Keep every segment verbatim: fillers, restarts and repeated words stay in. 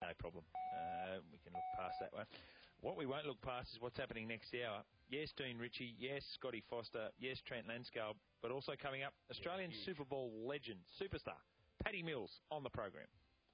no problem. Uh, we can look past that one. What we won't look past is what's happening next hour. Yes, Dean Ritchie. Yes, Scotty Foster. Yes, Trent Lanscale. But also coming up, Australian yeah, Super Bowl legend, superstar, Paddy Mills on the program.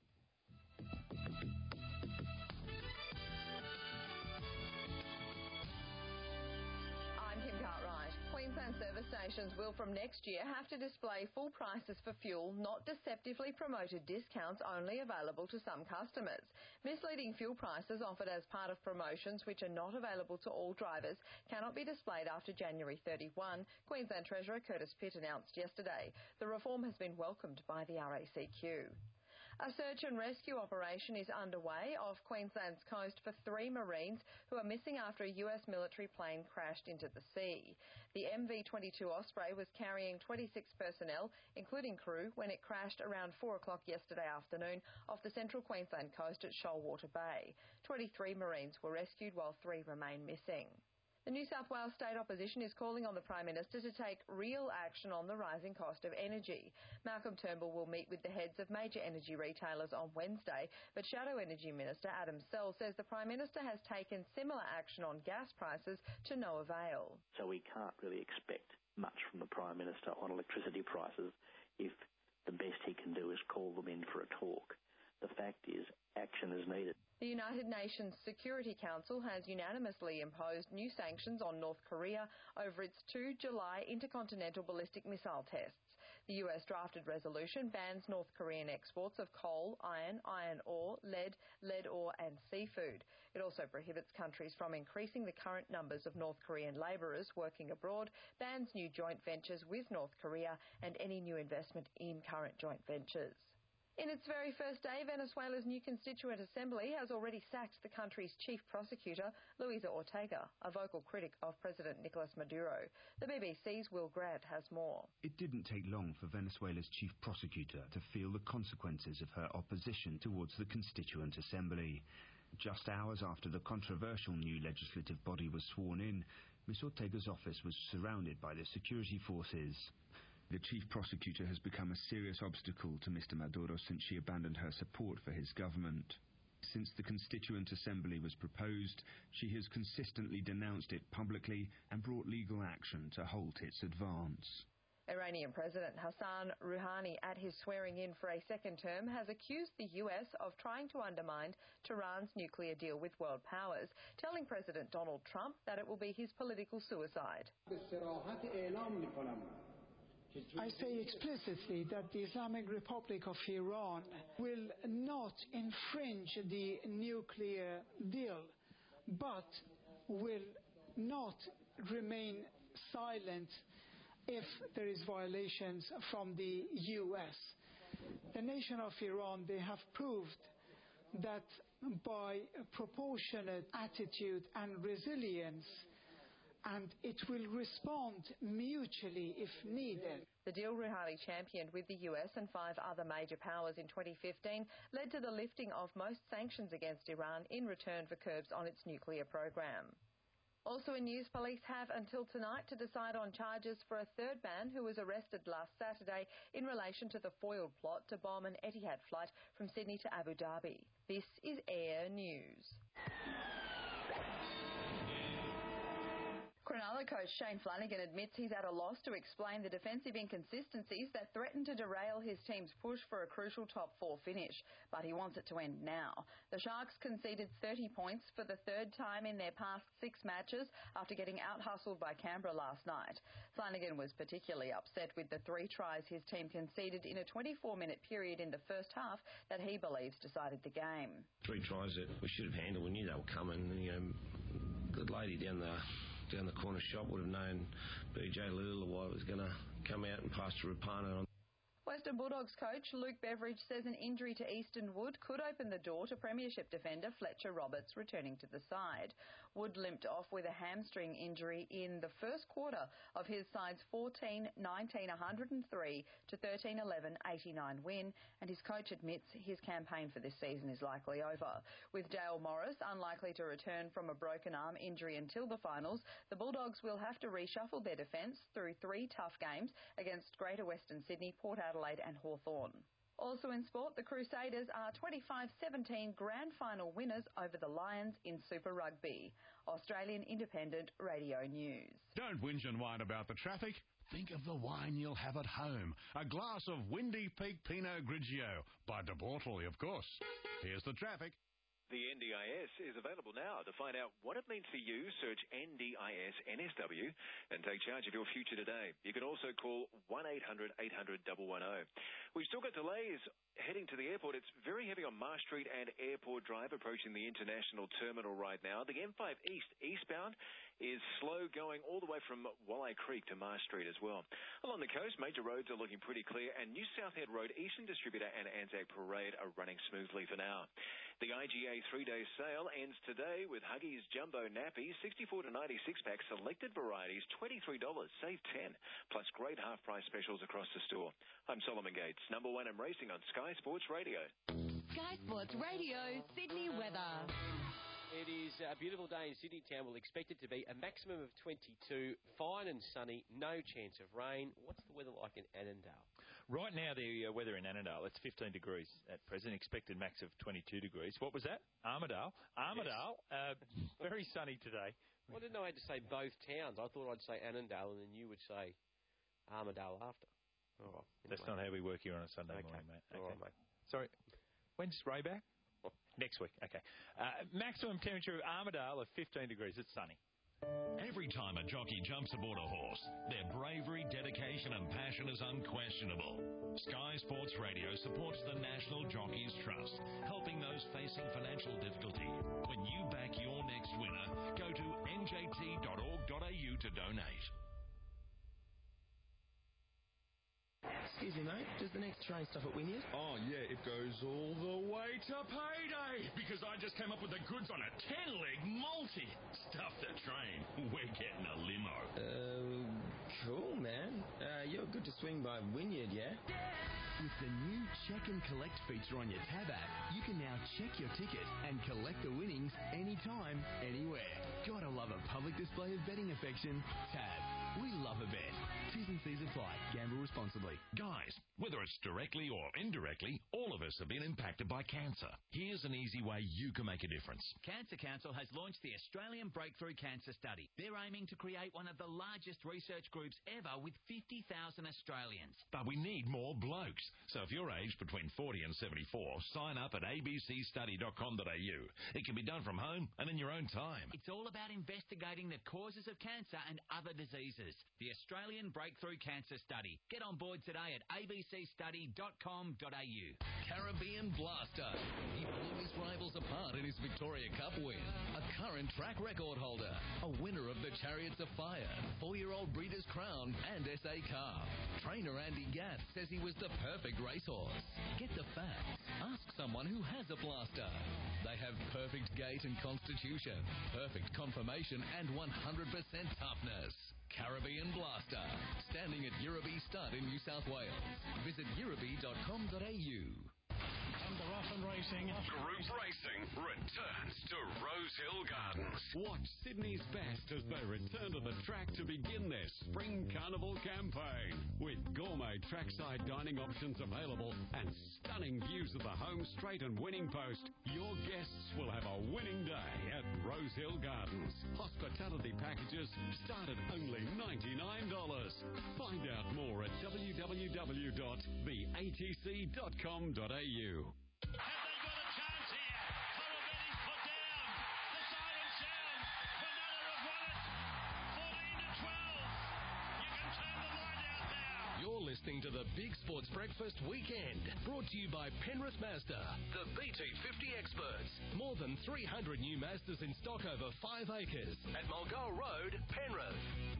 Queensland service stations will from next year have to display full prices for fuel, not deceptively promoted discounts only available to some customers. Misleading fuel prices offered as part of promotions which are not available to all drivers cannot be displayed after January thirty-first, Queensland Treasurer Curtis Pitt announced yesterday. The reform has been welcomed by the R A C Q. A search and rescue operation is underway off Queensland's coast for three Marines who are missing after a U S military plane crashed into the sea. The M V twenty-two Osprey was carrying twenty-six personnel, including crew, when it crashed around four o'clock yesterday afternoon off the central Queensland coast at Shoalwater Bay. twenty-three Marines were rescued while three remain missing. The New South Wales State Opposition is calling on the Prime Minister to take real action on the rising cost of energy. Malcolm Turnbull will meet with the heads of major energy retailers on Wednesday, but Shadow Energy Minister Adam Sell says the Prime Minister has taken similar action on gas prices to no avail. So we can't really expect much from the Prime Minister on electricity prices if the best he can do is call them in for a talk. The fact is, action is needed. The United Nations Security Council has unanimously imposed new sanctions on North Korea over its two July intercontinental ballistic missile tests. The U S drafted resolution bans North Korean exports of coal, iron, iron ore, lead, lead ore and seafood. It also prohibits countries from increasing the current numbers of North Korean labourers working abroad, bans new joint ventures with North Korea and any new investment in current joint ventures. In its very first day, Venezuela's new Constituent Assembly has already sacked the country's chief prosecutor, Luisa Ortega, a vocal critic of President Nicolas Maduro. The B B C's Will Grant has more. It didn't take long for Venezuela's chief prosecutor to feel the consequences of her opposition towards the Constituent Assembly. Just hours after the controversial new legislative body was sworn in, Miss Ortega's office was surrounded by the security forces. The chief prosecutor has become a serious obstacle to Mister Maduro since she abandoned her support for his government. Since the Constituent Assembly was proposed, she has consistently denounced it publicly and brought legal action to halt its advance. Iranian President Hassan Rouhani, at his swearing-in for a second term, has accused the U S of trying to undermine Tehran's nuclear deal with world powers, telling President Donald Trump that it will be his political suicide. I say explicitly that the Islamic Republic of Iran will not infringe the nuclear deal, but will not remain silent if there is violations from the U S. The nation of Iran, they have proved that by proportionate attitude and resilience, and it will respond mutually if needed. The deal Rouhani championed with the U S and five other major powers in twenty fifteen led to the lifting of most sanctions against Iran in return for curbs on its nuclear program. Also in news, police have until tonight to decide on charges for a third man who was arrested last Saturday in relation to the foiled plot to bomb an Etihad flight from Sydney to Abu Dhabi. This is Air News. Cronulla coach Shane Flanagan admits he's at a loss to explain the defensive inconsistencies that threaten to derail his team's push for a crucial top four finish, but he wants it to end now. The Sharks conceded thirty points for the third time in their past six matches after getting out-hustled by Canberra last night. Flanagan was particularly upset with the three tries his team conceded in a twenty-four minute period in the first half that he believes decided the game. Three tries that we should have handled. We knew they were coming. You know, the lady down the down the corner shop would have known B J Leuluai was going to come out and pass to Rapana on. Western Bulldogs coach Luke Beveridge says an injury to Easton Wood could open the door to Premiership defender Fletcher Roberts returning to the side. Wood limped off with a hamstring injury in the first quarter of his side's fourteen nineteen one hundred three to thirteen eleven eighty-nine win, and his coach admits his campaign for this season is likely over. With Dale Morris unlikely to return from a broken arm injury until the finals, the Bulldogs will have to reshuffle their defence through three tough games against Greater Western Sydney, Port Adelaide and Hawthorn. Also in sport, the Crusaders are twenty-five seventeen grand final winners over the Lions in Super Rugby. Australian Independent Radio News. Don't whinge and whine about the traffic. Think of the wine you'll have at home. A glass of Windy Peak Pinot Grigio. By De Bortoli, of course. Here's the traffic. The N D I S is available now. To find out what it means for you, search N D I S N S W and take charge of your future today. You can also call one eight hundred eight hundred one one zero. We've still got delays heading to the airport. It's very heavy on Marsh Street and Airport Drive approaching the International Terminal right now. The M five East eastbound is slow going all the way from Walleye Creek to Marsh Street as well. Along the coast, major roads are looking pretty clear, and New South Head Road, Eastern Distributor and Anzac Parade are running smoothly for now. The I G A three-day sale ends today with Huggies Jumbo Nappies, sixty-four to ninety-six pack, selected varieties, twenty-three dollars, save ten dollars, plus great half-price specials across the store. I'm Solomon Gates, number one in racing on Sky Sports Radio. Sky Sports Radio, Sydney weather. It is a beautiful day in Sydney town. We'll expect it to be a maximum of twenty-two, fine and sunny, no chance of rain. What's the weather like in Annandale? Right now, the uh, weather in Annandale, it's fifteen degrees at present, expected max of twenty-two degrees. What was that? Armidale. Armidale, yes. uh, very sunny today. Well, I didn't know I had to say both towns. I thought I'd say Annandale and then you would say Armidale after. Oh, well, anyway. That's not how we work here on a Sunday okay. morning, mate. Okay. All right, mate. Sorry, when's Ray back? Next week, okay. Uh, maximum temperature of Armidale of fifteen degrees. It's sunny. Every time a jockey jumps aboard a horse, their bravery, dedication and passion is unquestionable. Sky Sports Radio supports the National Jockeys Trust, helping those facing financial difficulty. When you back your next winner, go to n j t dot org dot a u to donate. Excuse me, mate. Does the next train stop at Wynyard? Oh, yeah, it goes all the way to payday because I just came up with the goods on a ten-leg multi. Stuff the train. We're getting a limo. Uh, cool, man. Uh, you're good to swing by Wynyard, yeah? With the new Check and Collect feature on your Tab app, you can now check your ticket and collect the winnings anytime, anywhere. Gotta love a public display of betting affection. Tab. We love a bet. T's and C's apply. Gamble responsibly. Guys, whether it's directly or indirectly, all of us have been impacted by cancer. Here's an easy way you can make a difference. Cancer Council has launched the Australian Breakthrough Cancer Study. They're aiming to create one of the largest research groups ever with fifty thousand Australians. But we need more blokes. So if you're aged between forty and seventy-four, sign up at a b c study dot com dot a u. It can be done from home and in your own time. It's all about investigating the causes of cancer and other diseases. The Australian Breakthrough Cancer Study. Get on board today at a b c study dot com dot a u. Caribbean Blaster. He blew his rivals apart in his Victoria Cup win. A current track record holder. A winner of the Chariots of Fire, four-year-old Breeders' Crown and S A Cup. Trainer Andy Gath says he was the perfect racehorse. Get the facts. Ask someone who has a Blaster. They have perfect gait and constitution, perfect conformation and one hundred percent toughness. Caribbean Blaster. Standing at Yirrabee Stud in New South Wales. Visit yirrabee dot com dot a u. Under Ruffin Racing. Group Racing returns to Rosehill Gardens. Watch Sydney's best as they return to the track to begin their Spring Carnival campaign. With gourmet trackside dining options available and stunning views of the home straight and winning post, your guests will have a winning day at Rosehill Gardens. Hospitality packages start at only ninety-nine dollars. Find out more at w w w dot the a t c dot com dot a u. Have they got a chance here? Colabetti's put down. The siren's down. Fenella have won it. fourteen to twelve. You can turn the light out now. You're listening to the Big Sports Breakfast Weekend, brought to you by Penrith Mazda, the B T fifty experts. More than three hundred new Mazdas in stock over five acres at Mulgoa Road, Penrith.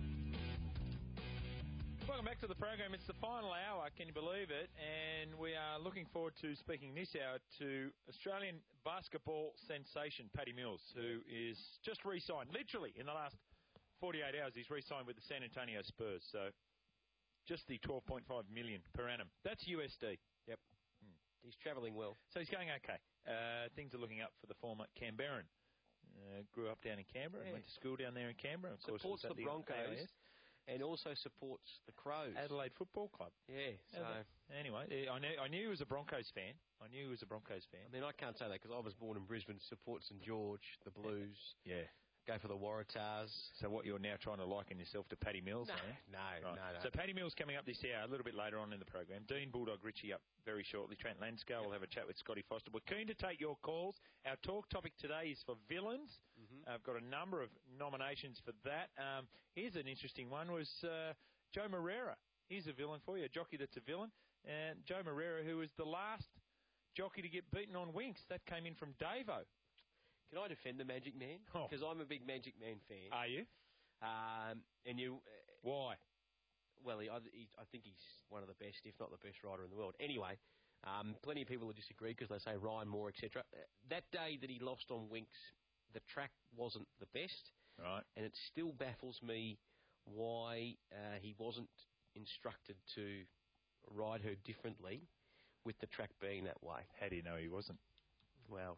Welcome back to the program. It's the final hour, can you believe it? And we are looking forward to speaking this hour to Australian basketball sensation Paddy Mills, who is just re-signed, literally in the last forty-eight hours, he's re-signed with the San Antonio Spurs. So just the twelve point five million dollars per annum. That's U S D. Yep. Mm. He's travelling well. So he's going okay. Uh, things are looking up for the former Canberran. Uh, grew up down in Canberra and Yeah. went to school down there in Canberra. Of Supports course, the Broncos. And also supports the Crows. Adelaide Football Club. Yeah, so Adelaide, Anyway, eh, I knew I knew he was a Broncos fan. I knew he was a Broncos fan. I mean, I can't say that because I was born in Brisbane, support St George, the Blues. Yeah. Go for the Waratahs. So what, you're now trying to liken yourself to Paddy Mills? No, are you? no, Right. no, no. So Paddy Mills coming up this hour, a little bit later on in the program. Dean Bulldog Ritchie up very shortly. Trent Lanscow will have a chat with Scotty Foster. We're keen to take your calls. Our talk topic today is for villains. Mm-hmm. I've got a number of nominations for that. Um, here's an interesting one, was uh, Joe Moreira. Here's a villain for you, a jockey that's a villain. And Joe Moreira, who was the last jockey to get beaten on Winx. That came in from Davo. Can I defend the Magic Man? Oh. Because I'm a big Magic Man fan. Are you? Um, and you... Uh, Why? Well, he, I, he, I think he's one of the best, if not the best rider in the world. Anyway, um, plenty of people will disagree because they say Ryan Moore, et cetera. Uh, that day that he lost on Winx, the track wasn't the best. Right. And it still baffles me why uh, he wasn't instructed to ride her differently with the track being that way. How do you know he wasn't? Well...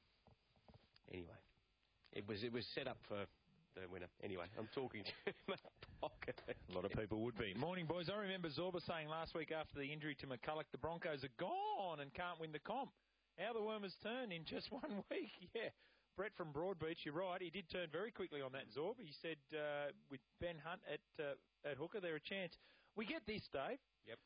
Anyway, it was it was set up for the winner. Anyway, I'm talking to my pocket. A lot of people would be. Morning, boys. I remember Zorba saying last week after the injury to McCulloch, the Broncos are gone and can't win the comp. How the worm has turned in just one week. Yeah. Brett from Broadbeach, you're right. He did turn very quickly on that, Zorba. He said uh, with Ben Hunt at uh, at hooker, they're a chance. We get this, Dave. Yep.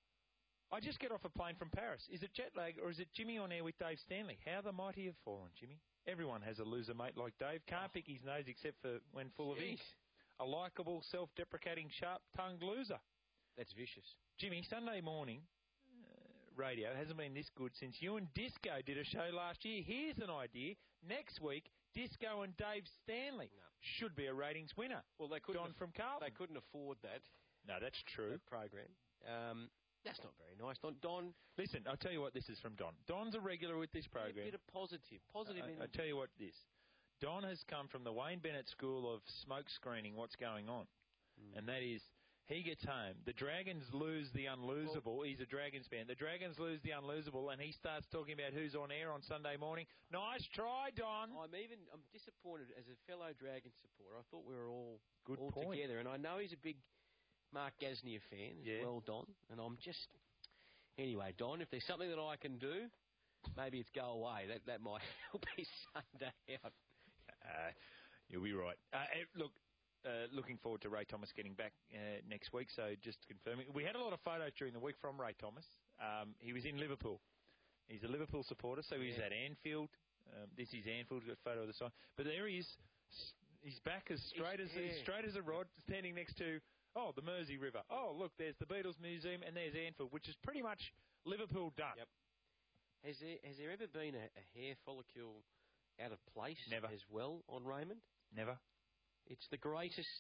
I just get off a plane from Paris. Is it jet lag or is it Jimmy on air with Dave Stanley? How the mighty have fallen, Jimmy. Everyone has a loser mate like Dave. Can't pick his nose except for when full of ink. A likeable, self-deprecating, sharp-tongued loser. That's vicious. Jimmy, Sunday morning uh, radio hasn't been this good since you and Disco did a show last year. Here's an idea. Next week, Disco and Dave Stanley no. should be a ratings winner. Well, they couldn't. Don aff- from Carlton. They couldn't afford that. No, that's true. That program. Um, That's not very nice. Don, Don, listen, I'll tell you what this is from Don. Don's a regular with this program. A bit of positive. Positive I, in... I'll tell you what this. Don has come from the Wayne Bennett School of smoke screening what's going on. Mm. And that is, he gets home, the Dragons lose the unlosable. Well, he's a Dragons fan. The Dragons lose the unlosable, and he starts talking about who's on air on Sunday morning. Nice try, Don. I'm even, I'm disappointed as a fellow Dragons supporter. I thought we were all, Good all point. together, and I know he's a big Mark Gasnier fan as yeah. well, Don, and I'm just... Anyway, Don, if there's something that I can do, maybe it's go away. That that might help his Sunday out. Uh, you'll be right. Uh, look, uh, looking forward to Ray Thomas getting back uh, next week, so just confirming. We had a lot of photos during the week from Ray Thomas. Um, he was in Liverpool. He's a Liverpool supporter, so he's yeah. at Anfield. Um, this is Anfield, got a photo of the sign. But there he is. He's back as straight as, yeah. as straight as a rod, standing next to... Oh, the Mersey River. Oh, look, there's the Beatles Museum and there's Anfield, which is pretty much Liverpool done. Yep. Has there has there ever been a, a hair follicle out of place Never. as well on Raymond? Never. It's the greatest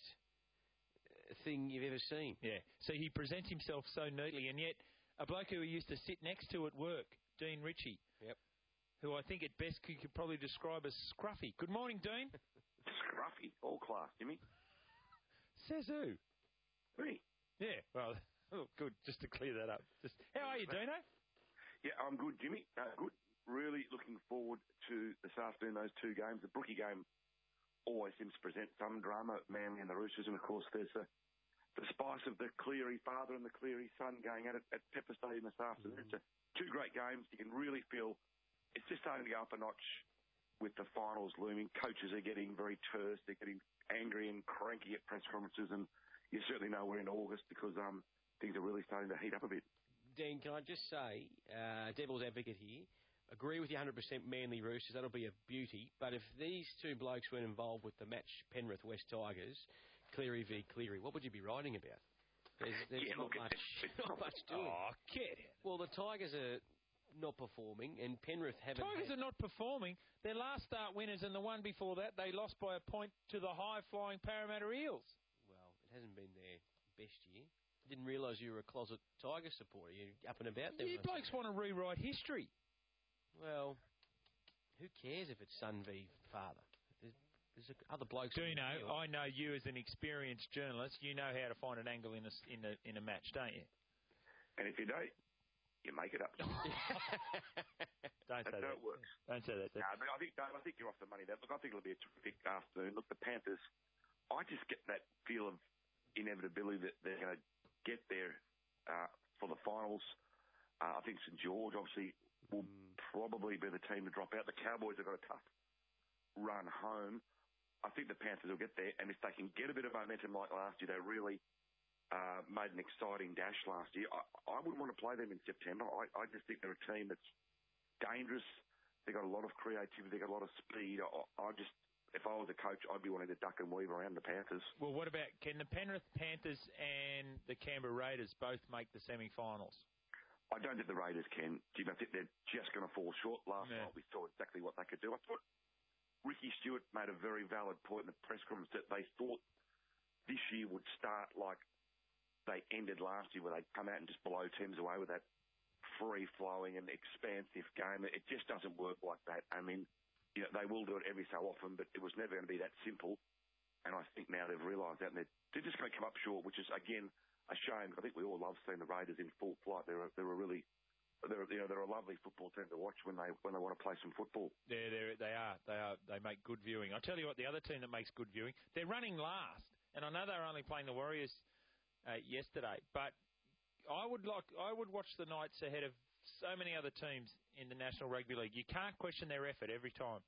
thing you've ever seen. Yeah. So he presents himself so neatly, and yet a bloke who he used to sit next to at work, Dean Ritchie, yep. who I think at best you could probably describe as scruffy. Good morning, Dean. Scruffy. All class, Jimmy. Says who? Me. Yeah, well, oh, good, just to clear that up. Just How are you, Dino? Yeah, I'm good, Jimmy. Uh, good. Really looking forward to this afternoon, those two games. The Brookie game always seems to present some drama, Manly and the Roosters, and of course there's the, the spice of the Cleary father and the Cleary son going at it at Pepper Stadium this afternoon. Mm-hmm. It's a, two great games. You can really feel it's just starting to go up a notch with the finals looming. Coaches are getting very terse. They're getting angry and cranky at press conferences, and you certainly know we're in August because um, things are really starting to heat up a bit. Dean, can I just say, uh, devil's advocate here, agree with you one hundred percent Manly Roosters, that'll be a beauty, but if these two blokes weren't involved with the match Penrith West Tigers, Cleary v Cleary, what would you be writing about? There's, there's yeah, not, look, much, it's, not much doing. Oh, get it. Well, the Tigers are not performing, and Penrith haven't... Tigers had... are not performing. Their last start winners and the one before that, they lost by a point to the high-flying Parramatta Eels. Well, it hasn't been their best year. I didn't realise you were a closet Tiger supporter. You up and about there? You blokes want to rewrite history. Well, who cares if it's son v father? There's, there's other blokes... Do you know, I know you as an experienced journalist, you know how to find an angle in a, in a, in a match, don't you? And if you don't, you make it up. Don't That's say how that. it works. Don't say that. No, but I think, Dave, I think you're off the money there. Look, I think it'll be a terrific afternoon. Look, the Panthers, I just get that feel of inevitability that they're going to get there uh, for the finals. Uh, I think St George obviously will mm. probably be the team to drop out. The Cowboys have got a tough run home. I think the Panthers will get there, and if they can get a bit of momentum like last year, they really uh, made an exciting dash last year. I, I wouldn't want to play them in September. I, I just think they're a team that's dangerous. They've got a lot of creativity. They've got a lot of speed. I, I just, if I was a coach, I'd be wanting to duck and weave around the Panthers. Well, what about, can the Penrith Panthers and the Canberra Raiders both make the semi-finals? I don't think the Raiders can, Jim. I think they're just going to fall short. Last yeah. night we saw exactly what they could do. I thought Ricky Stewart made a very valid point in the press conference that they thought this year would start like they ended last year, where they'd come out and just blow teams away with that free-flowing and expansive game. It just doesn't work like that. I mean, you know, they will do it every so often, but it was never going to be that simple. And I think now they've realised that, and they're, they're just going to come up short, which is, again, a shame. I think we all love seeing the Raiders in full flight. They're a, they're a really, they're you know, they're a lovely football team to watch when they when they want to play some football. Yeah, they they are. They are. They make good viewing. I tell you what, the other team that makes good viewing, they're running last, and I know they're only playing the Warriors uh, yesterday, but I would like I would watch the Knights ahead of so many other teams in the National Rugby League. You can't question their effort every time.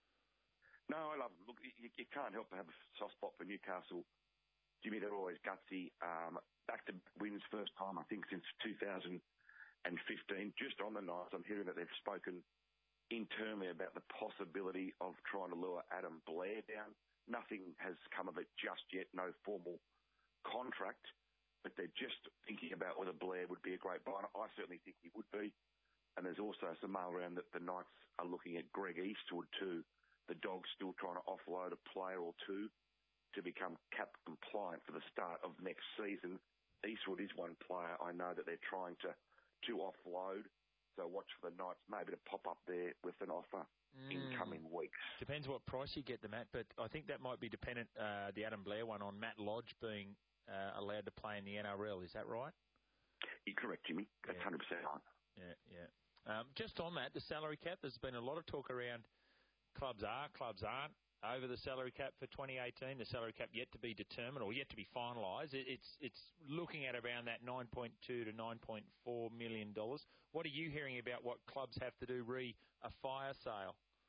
No, I love them. Look, you, you can't help but have a soft spot for Newcastle. Jimmy, they're always gutsy. Um, back-to-back wins, first time, I think, since two thousand fifteen. Just on the Knights, I'm hearing that they've spoken internally about the possibility of trying to lure Adam Blair down. Nothing has come of it just yet, no formal contract, but they're just thinking about whether Blair would be a great buy. I certainly think he would be. And there's also some mail around that the Knights are looking at Greg Eastwood too. The Dogs still trying to offload a player or two to become cap compliant for the start of next season. Eastwood is one player I know that they're trying to, to offload. So watch for the Knights maybe to pop up there with an offer mm. in coming weeks. Depends what price you get them at, but I think that might be dependent, uh, the Adam Blair one, on Matt Lodge being uh, allowed to play in the N R L. Is that right? You're correct, Jimmy. That's yeah. one hundred percent right. Yeah, yeah. Um, just on that, the salary cap, there's been a lot of talk around clubs are, clubs aren't over the salary cap for twenty eighteen. The salary cap yet to be determined or yet to be finalised. It, it's it's looking at around that nine point two to nine point four million dollars. What are you hearing about what clubs have to do re a fire sale?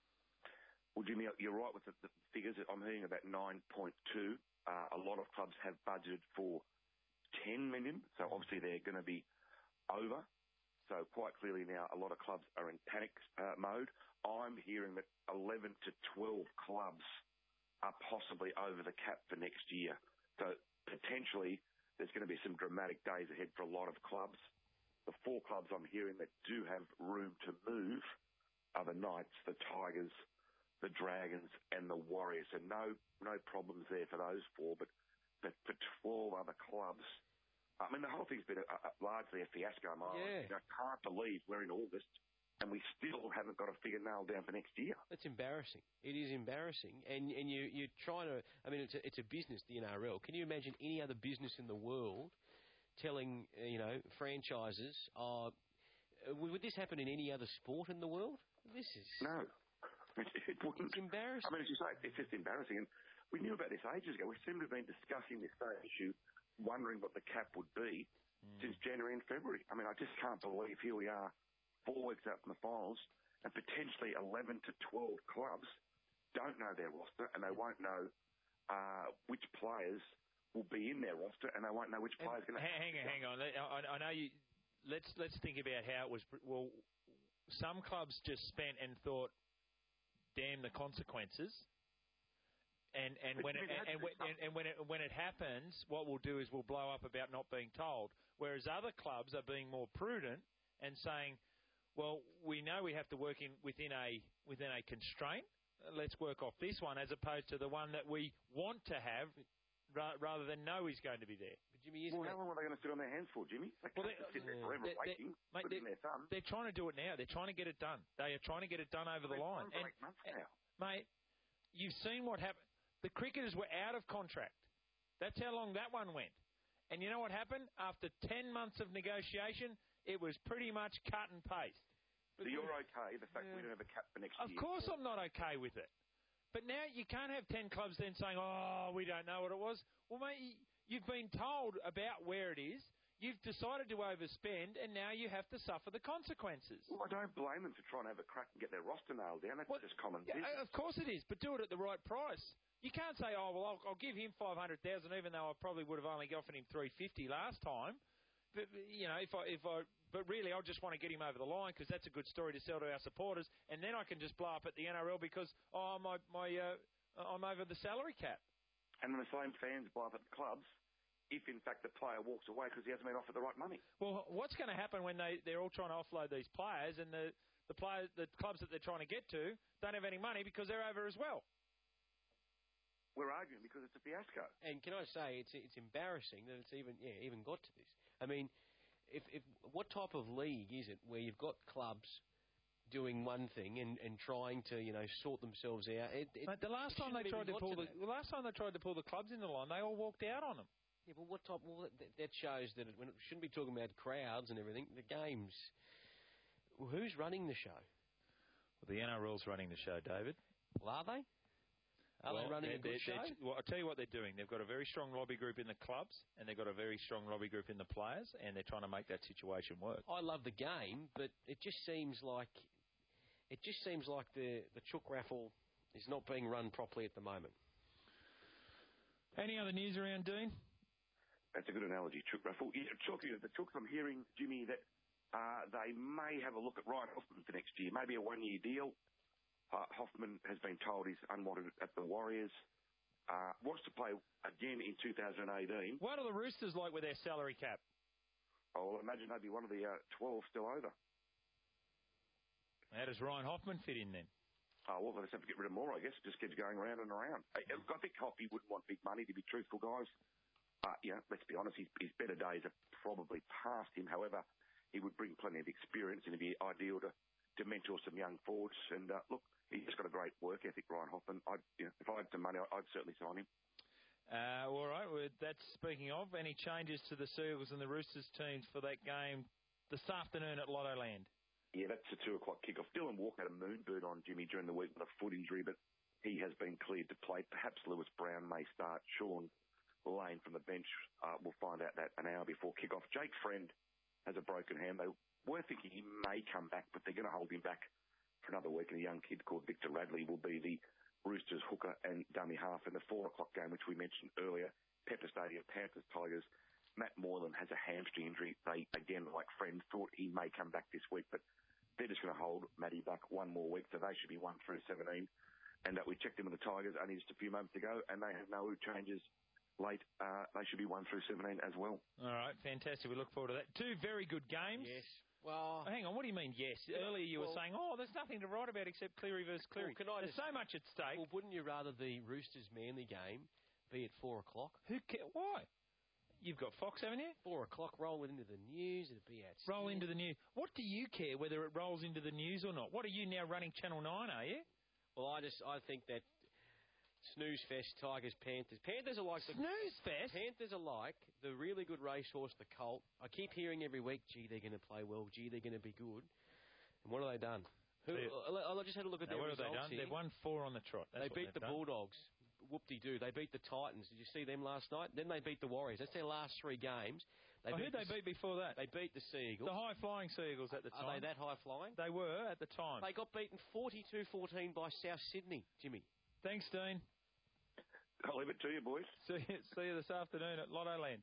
Well, Jimmy, you're right with the, the figures. I'm hearing about nine point two. Uh, a lot of clubs have budgeted for ten million, so obviously they're going to be over. So quite clearly now, a lot of clubs are in panic uh, mode. I'm hearing that eleven to twelve clubs are possibly over the cap for next year. So potentially there's going to be some dramatic days ahead for a lot of clubs. The four clubs I'm hearing that do have room to move are the Knights, the Tigers, the Dragons and the Warriors. And no no problems there for those four, but, but for twelve other clubs, I mean, the whole thing's been a, a, largely a fiasco. I, yeah. I can't believe we're in August and we still haven't got a figure nailed down for next year. It's embarrassing. It is embarrassing. And and you, you're trying to... I mean, it's a, it's a business, the N R L. Can you imagine any other business in the world telling, you know, franchises, uh, would this happen in any other sport in the world? This is... No. It, it wouldn't. It's embarrassing. I mean, as you say, it's just embarrassing. And we knew about this ages ago. We seem to have been discussing this same issue, wondering what the cap would be mm. since January and February. I mean, I just can't believe here we are, four weeks out from the finals, and potentially eleven to twelve clubs don't know their roster, and they won't know uh, which players will be in their roster, and they won't know which players are going to... Hang on, hang on. I, I know you... Let's, let's think about how it was... Well, some clubs just spent and thought, damn the consequences... And and when it, and, and, and, and when it when it happens, what we'll do is we'll blow up about not being told. Whereas other clubs are being more prudent and saying, well, we know we have to work in within a within a constraint. Let's work off this one as opposed to the one that we want to have, ra- rather than know is going to be there. But Jimmy, well, how long are they going to sit on their hands for, Jimmy? They well, can't sit there forever they're, waiting, they're, mate, their thumb. They're trying to do it now. They're trying to get it done. They are trying to get it done over the line. And, months now. Mate, you've seen what happened. The cricketers were out of contract. That's how long that one went. And you know what happened? After ten months of negotiation, it was pretty much cut and paste. So you're okay, the fact yeah. we don't have a cap for next of year? Of course I'm not okay with it. But now you can't have ten clubs then saying, oh, we don't know what it was. Well, mate, you've been told about where it is. You've decided to overspend, and now you have to suffer the consequences. Well, I don't blame them for trying to have a crack and get their roster nailed down. That's well, just common yeah, business. Of course it is, but do it at the right price. You can't say, oh, well, I'll, I'll give him five hundred thousand dollars, even though I probably would have only offered him three hundred fifty dollars last time. But, you know, if I, if I, but really, I just want to get him over the line because that's a good story to sell to our supporters, and then I can just blow up at the N R L because, oh, my, my, uh, I'm over the salary cap. And then the same fans blow up at the clubs if, in fact, the player walks away because he hasn't been offered the right money. Well, what's going to happen when they, they're all trying to offload these players and the, the, players, the clubs that they're trying to get to don't have any money because they're over as well? We're arguing because it's a fiasco. And can I say, it's it's embarrassing that it's even yeah even got to this. I mean, if, if what type of league is it where you've got clubs doing one thing and, and trying to, you know, sort themselves out? It, it, Mate, the last time they tried to pull to the, the last time they tried to pull the clubs in the line, they all walked out on them. Yeah, but what type? Well, that, that shows that it, when it shouldn't be talking about crowds and everything. The games. Well, who's running the show? Well, the N R L's running the show, David. Well, are they? Are well, they running a good show? Well, I'll tell you what they're doing. They've got a very strong lobby group in the clubs, and they've got a very strong lobby group in the players, and they're trying to make that situation work. I love the game, but it just seems like it just seems like the the chook raffle is not being run properly at the moment. Any other news around, Dean? That's a good analogy, chook raffle. Yeah, chook, the chooks, I'm hearing, Jimmy, that uh, they may have a look at Ryan Hoffman for next year, maybe a one-year deal. Uh, Hoffman has been told he's unwanted at the Warriors. Uh, wants to play again in two thousand eighteen. What are the Roosters like with their salary cap? Oh, well, imagine they'd be one of the uh, twelve still over. How does Ryan Hoffman fit in then? Oh, well, they just have to get rid of more, I guess. Just keeps going round and around. I, I think Hoffy wouldn't want big money, to be truthful, guys. Uh, you know, let's be honest, his, his better days are probably past him. However, he would bring plenty of experience and it'd be ideal to, to mentor some young forwards. And uh, look, he's just got a great work ethic, Ryan Hoffman. I'd, you know, if I had some money, I'd certainly sign him. Uh, all right, well, that's speaking of. Any changes to the Seagulls and the Roosters teams for that game this afternoon at Lottoland? Yeah, that's a two o'clock kickoff. Dylan Walker had a moonbird on Jimmy during the week with a foot injury, but he has been cleared to play. Perhaps Lewis Brown may start. Sean Lane from the bench. Uh, we'll find out that an hour before kickoff. Jake Friend has a broken hand. They were thinking he may come back, but they're going to hold him back for another week. And a young kid called Victor Radley will be the Roosters hooker and dummy half in the four o'clock game, which we mentioned earlier. Pepper Stadium, Panthers, Tigers. Matt Moylan has a hamstring injury. They, again, like Friend, thought he may come back this week, but they're just going to hold Matty back one more week, so they should be one through seventeen. And uh, we checked in with the Tigers only just a few moments ago, and they have no changes late. Uh, they should be one through seventeen as well. All right, fantastic. We look forward to that. Two very good games. Yes. Well, oh, hang on. What do you mean, yes? Yeah, Earlier you well, were saying, oh, there's nothing to write about except Cleary versus Cleary. Well, can I there's just, so much at stake. Well, wouldn't you rather the Roosters-Manly game be at four o'clock? Who ca- Why? You've got Fox, haven't you? Four o'clock, roll it into the news. It'd be out. Roll into the news. What do you care whether it rolls into the news or not? What are you now running Channel nine, are you? Well, I just I think that snooze fest, Tigers, Panthers. Panthers are like the snooze fest. Panthers are like the really good racehorse, the Colt. I keep hearing every week, gee, they're going to play well. Gee, they're going to be good. And what have they done? Who? I just had a look at now, their what results have they done? Here. They've won four on the trot. That's they beat the done. Bulldogs. Whoop-de-doo. They beat the Titans. Did you see them last night? Then they beat the Warriors. That's their last three games. They oh, who'd they beat before that? They beat the Seagulls. The high-flying Seagulls at the time. Are they that high-flying? They were at the time. They got beaten forty-two fourteen by South Sydney, Jimmy. Thanks, Dean. I'll leave it to you, boys. See you, see you this afternoon at Lottoland.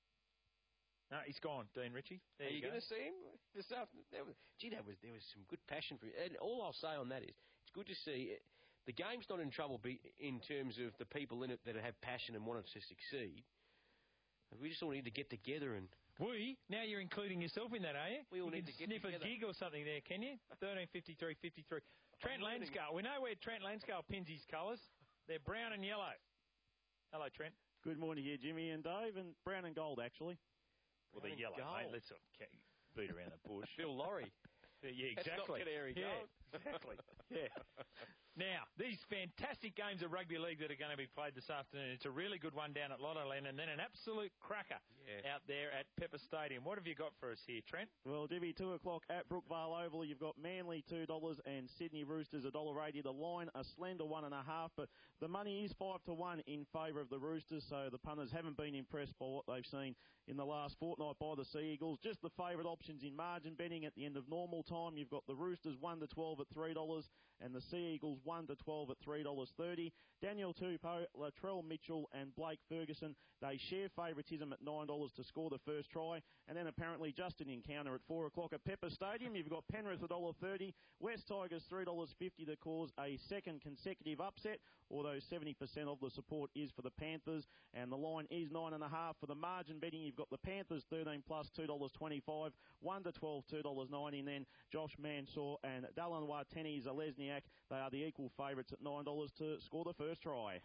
No, he's gone, Dean Ritchie. There Are you, you going to see him this afternoon? That was, gee, that was, there was some good passion for him. And all I'll say on that is, it's good to see it. The game's not in trouble be, in terms of the people in it that have passion and want it to succeed. We just all need to get together and... We? Now you're including yourself in that, are you? We all you need can to get sniff together. a gig or something there, can you? thirteen fifty-three fifty-three. Trent Lanscale. We know where Trent Lanscale pins his colours. They're brown and yellow. Hello, Trent. Good morning here, Jimmy and Dave, and brown and gold, actually. Well, they're yellow, gold. mate. Let's not beat around the bush. Phil Laurie. Yeah, exactly. That's not Canary yeah, gold. exactly. Yeah. Now, these fantastic games of rugby league that are going to be played this afternoon. It's a really good one down at Lottoland, and then an absolute cracker yeah. out there at Pepper Stadium. What have you got for us here, Trent? Well, Jimmy, two o'clock at Brookvale Oval. You've got Manly two dollars and Sydney Roosters one dollar eighty. The line a slender one and a half, but the money is five to one in favour of the Roosters. So the punters haven't been impressed by what they've seen in the last fortnight by the Sea Eagles. Just the favourite options in margin betting at the end of normal time. You've got the Roosters one to twelve at three dollars and the Sea Eagles one to twelve at three dollars thirty. Daniel Tupou, Latrell Mitchell and Blake Ferguson, they share favouritism at nine dollars to score the first try. And then apparently just an encounter at four o'clock at Pepper Stadium. You've got Penrith one dollar thirty, West Tigers three dollars fifty to cause a second consecutive upset, although seventy percent of the support is for the Panthers. And the line is nine point five. For the margin betting, you've got the Panthers thirteen plus two dollars twenty-five, one to twelve two dollars ninety. And then Josh Mansour and Dallin Watene-Zelezniak, they are the equal favourites at nine dollars to score the first try.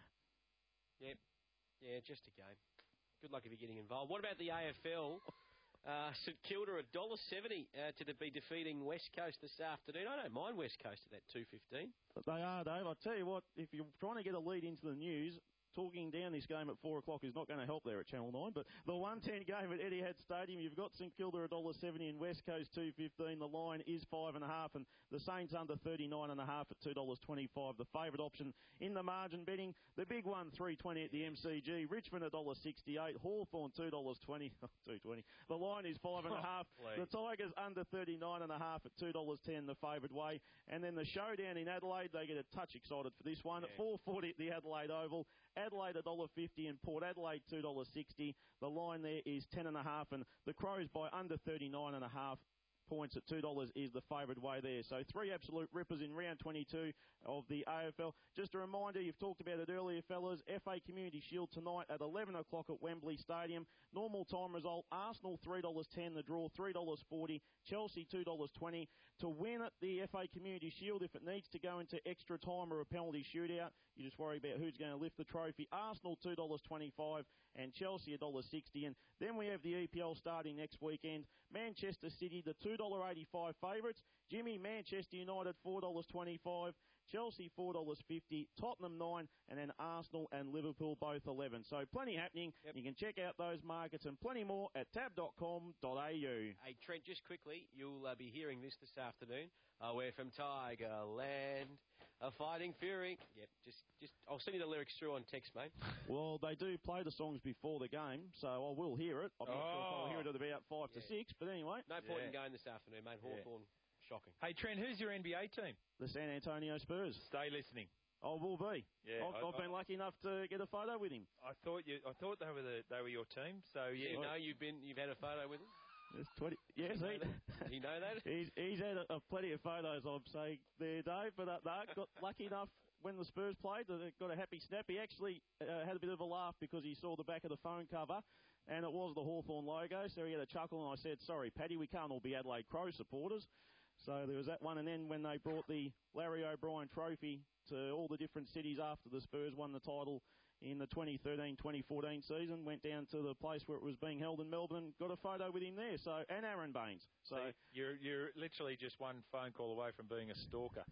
Yep. Yeah, just a game. Good luck if you're getting involved. What about the A F L? Uh, St Kilda one dollar seventy uh, to be defeating West Coast this afternoon. I don't mind West Coast at that two fifteen. They are, Dave. I'll tell you what, if you're trying to get a lead into the news, talking down this game at four o'clock is not going to help there at Channel nine. But the one ten game at Etihad Stadium, you've got St Kilda one dollar seventy and West Coast two fifteen. The line is five point five, and the Saints under thirty-nine point five at two dollars twenty-five. The favourite option in the margin betting. The big one, three twenty at the M C G. Richmond one dollar sixty-eight. Hawthorn two dollars twenty. two twenty. The line is five point five. Oh, the Tigers under thirty-nine point five at two dollars ten, the favoured way. And then the showdown in Adelaide, they get a touch excited for this one. Yeah. At four forty at the Adelaide Oval. Adelaide one dollar fifty and Port Adelaide two dollars sixty. The line there is ten point five, and the Crows by under thirty-nine point five points at two dollars is the favoured way there. So three absolute rippers in round twenty-two of the A F L. Just a reminder, you've talked about it earlier, fellas, F A Community Shield tonight at eleven o'clock at Wembley Stadium. Normal time result, Arsenal three dollars ten, the draw three dollars forty, Chelsea two dollars twenty. To win at the F A Community Shield, if it needs to go into extra time or a penalty shootout, you just worry about who's going to lift the trophy. Arsenal two dollars twenty-five and Chelsea one dollar sixty. And then we have the E P L starting next weekend. Manchester City, the two dollars eighty-five favourites. Jimmy, Manchester United four dollars twenty-five. Chelsea four dollars fifty, Tottenham nine, and then Arsenal and Liverpool both eleven. So plenty happening. Yep. You can check out those markets and plenty more at tab dot com dot a u. Hey, Trent, just quickly, you'll uh, be hearing this this afternoon. Uh, we're from Tigerland, a fighting fury. Yep, just, just, I'll send you the lyrics through on text, mate. Well, they do play the songs before the game, so I will hear it. I'm not oh. sure if I'll hear it at about five yeah. to six, but anyway. No point yeah. in going this afternoon, mate. Hawthorn. Yeah. Shocking. Hey, Trent, who's your N B A team? The San Antonio Spurs. Stay listening. I will be. Yeah, I've, I, I've been I, lucky enough to get a photo with him. I thought you. I thought they were the, they were your team. So yeah, you know you've been you've had a photo with him. It's twenty. Yes, you know he. That? You know that? He's he's had a, a plenty of photos. I'm saying there, Dave, but uh, no, got lucky enough when the Spurs played. They got a happy snap. He actually uh, had a bit of a laugh because he saw the back of the phone cover. And it was the Hawthorn logo, so he had a chuckle, and I said, sorry, Paddy, we can't all be Adelaide Crow supporters. So there was that one, and then when they brought the Larry O'Brien trophy to all the different cities after the Spurs won the title in the twenty thirteen twenty fourteen season, went down to the place where it was being held in Melbourne, got a photo with him there, so and Aaron Baines. So, so you're you're literally just one phone call away from being a stalker.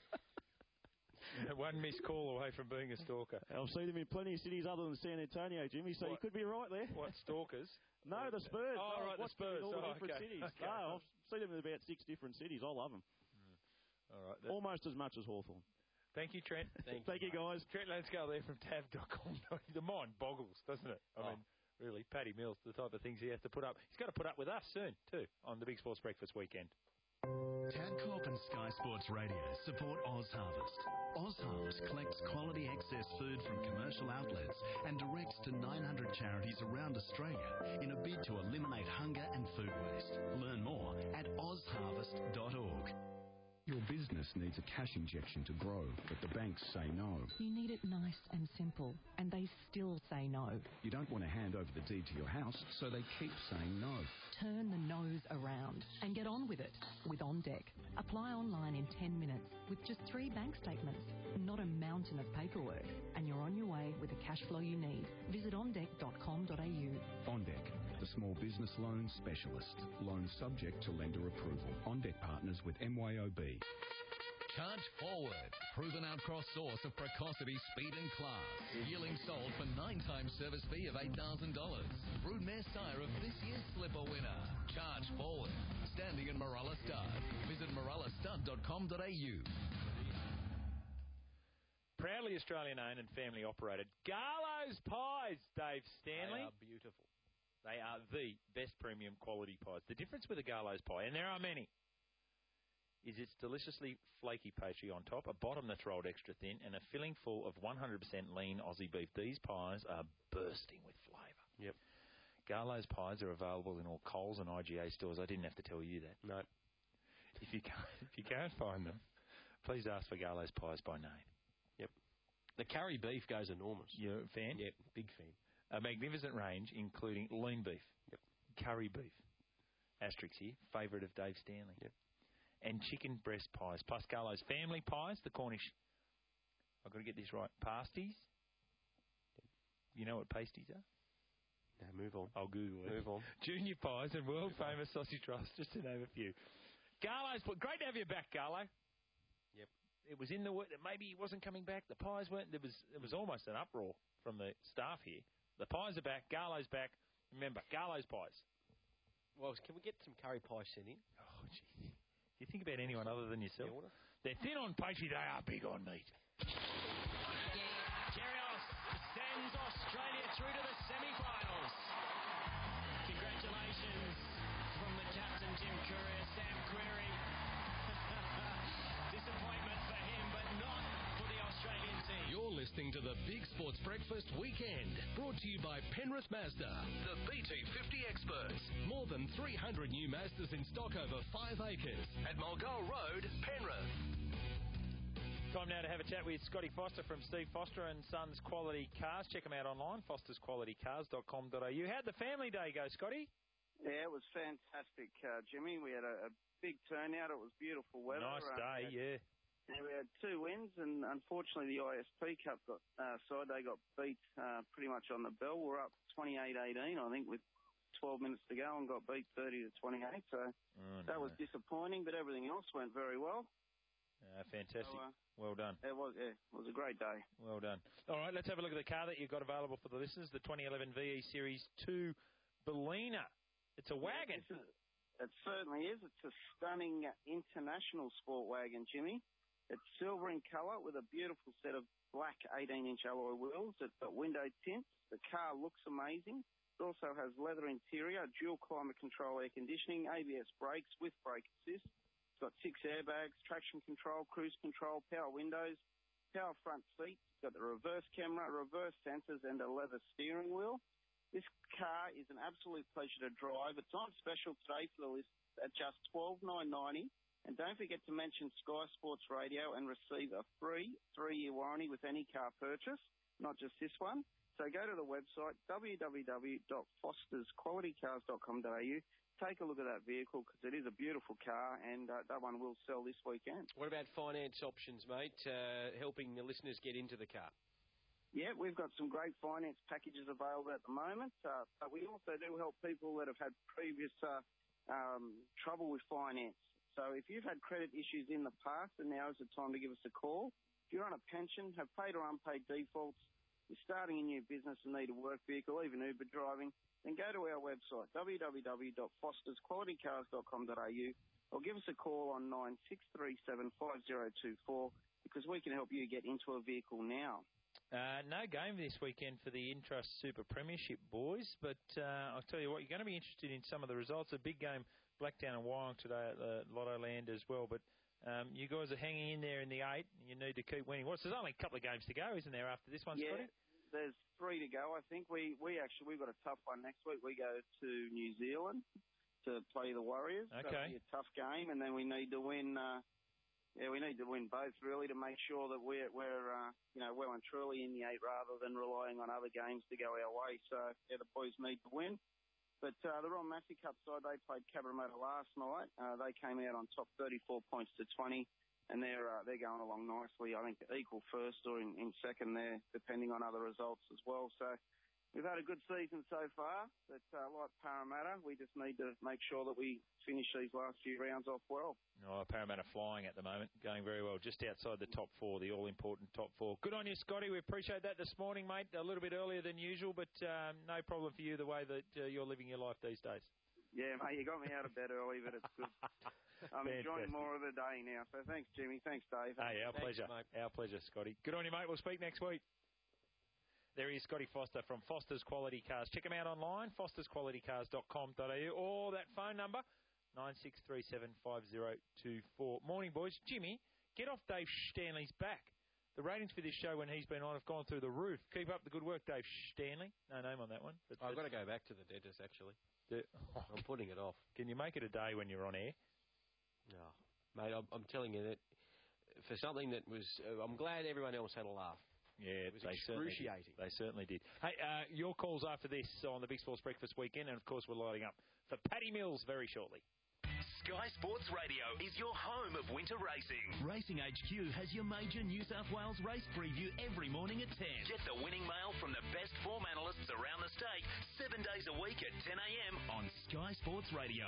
One missed call away from being a stalker. I've seen him in plenty of cities other than San Antonio, Jimmy, so what, you could be right there. What, stalkers? No, the Spurs. Oh, no, right, the Spurs. All the oh, different okay. cities. Okay. No, I've seen them in about six different cities. I love them. Mm. All right. Almost as much as Hawthorn. Thank you, Trent. Thank, Thank you, guys. Trent Lanscale there from tab dot com. The mind boggles, doesn't it? I oh. mean, really, Paddy Mills, the type of things he has to put up. He's got to put up with us soon, too, on the Big Sports Breakfast weekend. Tabcorp and Sky Sports Radio support Oz Harvest. Oz Harvest collects quality excess food from commercial outlets and directs to nine hundred charities around Australia in a bid to eliminate hunger and food waste. Learn more at oz harvest dot org. Your business needs a cash injection to grow, but the banks say no. You need it nice and simple, and they still say no. You don't want to hand over the deed to your house, so they keep saying no. Turn the no's around and get on with it with OnDeck. Apply online in ten minutes with just three bank statements, not a mountain of paperwork, and you're on your way with the cash flow you need. Visit on deck dot com dot a u. OnDeck, the small business loan specialist. Loan subject to lender approval. OnDeck partners with M Y O B. Charge Forward. Proven outcross source of precocity, speed and class. Yearling sold for nine times service fee of eight thousand dollars. Broodmare sire of this year's slipper winner. Charge Forward. Standing in Marella Stud. Visit marella stud dot com dot a u. Proudly Australian-owned and family-operated. Garlo's Pies, Dave Stanley. They are beautiful. They are the best premium quality pies. The difference with a Garlo's pie, and there are many, is it's deliciously flaky pastry on top, a bottom that's rolled extra thin, and a filling full of one hundred percent lean Aussie beef. These pies are bursting with flavour. Yep. Garlo's Pies are available in all Coles and I G A stores. I didn't have to tell you that. No. If you can't, if you can't find them, please ask for Garlo's Pies by name. Yep. The curry beef goes enormous. You're a fan? Yep, big fan. A magnificent range, including lean beef, yep. curry beef, asterisk here, favourite of Dave Stanley, yep. and chicken breast pies, plus Garlo's family pies, the Cornish, I've got to get this right, pasties. Yep. You know what pasties are? No, move on. I'll Google it. Move on. Junior pies and world-famous sausage rolls, just to name a few. Garlo's, great to have you back, Garlo. Yep. It was in the work that maybe he wasn't coming back. The pies weren't. There was, it was almost an uproar from the staff here. The pies are back. Garlo's back. Remember, Garlo's Pies. Well, can we get some curry pie sent in? Oh, gee. Do you think about anyone other than yourself? They're thin on pastry. They are big on meat. Kyrgios sends Australia through to the semi-finals. Congratulations from the captain, Tim Courier, Sam Querrey. Disappointment for him, but not for the Australian team. You're listening to the Big Sports Breakfast Weekend, brought to you by Penrith Mazda, the B T fifty experts. More than three hundred new Mazdas in stock over five acres at Mulgoa Road, Penrith. Time now to have a chat with Scotty Foster from Steve Foster and Sons Quality Cars. Check them out online, fosters quality cars dot com dot a u. How'd the family day go, Scotty? Yeah, it was fantastic, uh, Jimmy. We had a, a big turnout. It was beautiful weather. Nice Um, day, we had, yeah. yeah. We had two wins, and unfortunately the I S P Cup got uh, side they got beat uh, pretty much on the bell. We're up twenty-eight eighteen, I think, with twelve minutes to go, and got beat thirty to twenty-eight. So oh, that no. was disappointing, but everything else went very well. Uh, fantastic. So, uh, well done. It was, yeah, it was a great day. Well done. All right, let's have a look at the car that you've got available for the listeners, the twenty eleven V E Series two Bellina. It's a wagon. Yeah, is, it certainly is. It's a stunning international sport wagon, Jimmy. It's silver in colour with a beautiful set of black eighteen-inch alloy wheels. It's got window tints. The car looks amazing. It also has leather interior, dual climate control air conditioning, A B S brakes with brake assist. It's got six airbags, traction control, cruise control, power windows, power front seats. It's got the reverse camera, reverse sensors, and a leather steering wheel. This car is an absolute pleasure to drive. It's on special today for the list at just twelve thousand nine hundred ninety dollars. And don't forget to mention Sky Sports Radio and receive a free three-year warranty with any car purchase, not just this one. So go to the website, w w w dot fosters quality cars dot com dot a u. Take a look at that vehicle because it is a beautiful car, and uh, that one will sell this weekend. What about finance options, mate, uh, helping the listeners get into the car? Yeah, we've got some great finance packages available at the moment, uh, but we also do help people that have had previous uh, um, trouble with finance. So if you've had credit issues in the past, then now is the time to give us a call. If you're on a pension, have paid or unpaid defaults, you're starting a new business and need a work vehicle, even Uber driving, then go to our website, w w w dot fosters quality cars dot com dot a u, or give us a call on nine six three seven five zero two four because we can help you get into a vehicle now. Uh, no game this weekend for the Intrust Super Premiership, boys, but uh, I'll tell you what, you're going to be interested in some of the results. A big game, Blacktown and Wyong today at the Lotto Land as well, but um, you guys are hanging in there in the eight, and you need to keep winning. Well, there's only a couple of games to go, isn't there, after this one, Yeah, Scotty? there's three to go, I think. We we actually, we've got a tough one next week. We go to New Zealand to play the Warriors. Okay. That'll be a tough game, and then we need to win... Uh, Yeah, we need to win both, really, to make sure that we're, we're uh, you know, well and truly in the eight rather than relying on other games to go our way. So, yeah, the boys need to win. But uh, the Ron Massey Cup side, they played Cabramatta last night. Uh, they came out on top thirty-four points to twenty, and they're uh, they're going along nicely. I think equal first or in, in second there, depending on other results as well. So, we've had a good season so far, but uh, like Parramatta, we just need to make sure that we finish these last few rounds off well. Oh, Parramatta flying at the moment, going very well, just outside the top four, the all-important top four. Good on you, Scotty. We appreciate that this morning, mate. A little bit earlier than usual, but um, no problem for you the way that uh, you're living your life these days. Yeah, mate, you got me out of bed early, but it's good. I'm enjoying more of the day now. So thanks, Jimmy. Thanks, Dave. Hey, our Thanks, pleasure. mate. Our pleasure, Scotty. Good on you, mate. We'll speak next week. There he is, Scotty Foster from Foster's Quality Cars. Check him out online, fosters quality cars dot com dot a u, or that phone number, nine six three seven five zero two four. Morning, boys. Jimmy, get off Dave Stanley's back. The ratings for this show when he's been on have gone through the roof. Keep up the good work, Dave Stanley. No name on that one. But I've got to go back to the dentist, actually. The, oh, I'm putting it off. Can you make it a day when you're on air? No. Mate, I'm, I'm telling you that for something that was... Uh, I'm glad everyone else had a laugh. Yeah, it was they certainly excruciating. did. They certainly did. Hey, uh, your calls after this on the Big Sports Breakfast weekend, and of course we're lighting up for Paddy Mills very shortly. Sky Sports Radio is your home of winter racing. Racing H Q has your major New South Wales race preview every morning at ten. Get the winning mail from the best form analysts around the state, seven days a week at ten a m on Sky Sports Radio.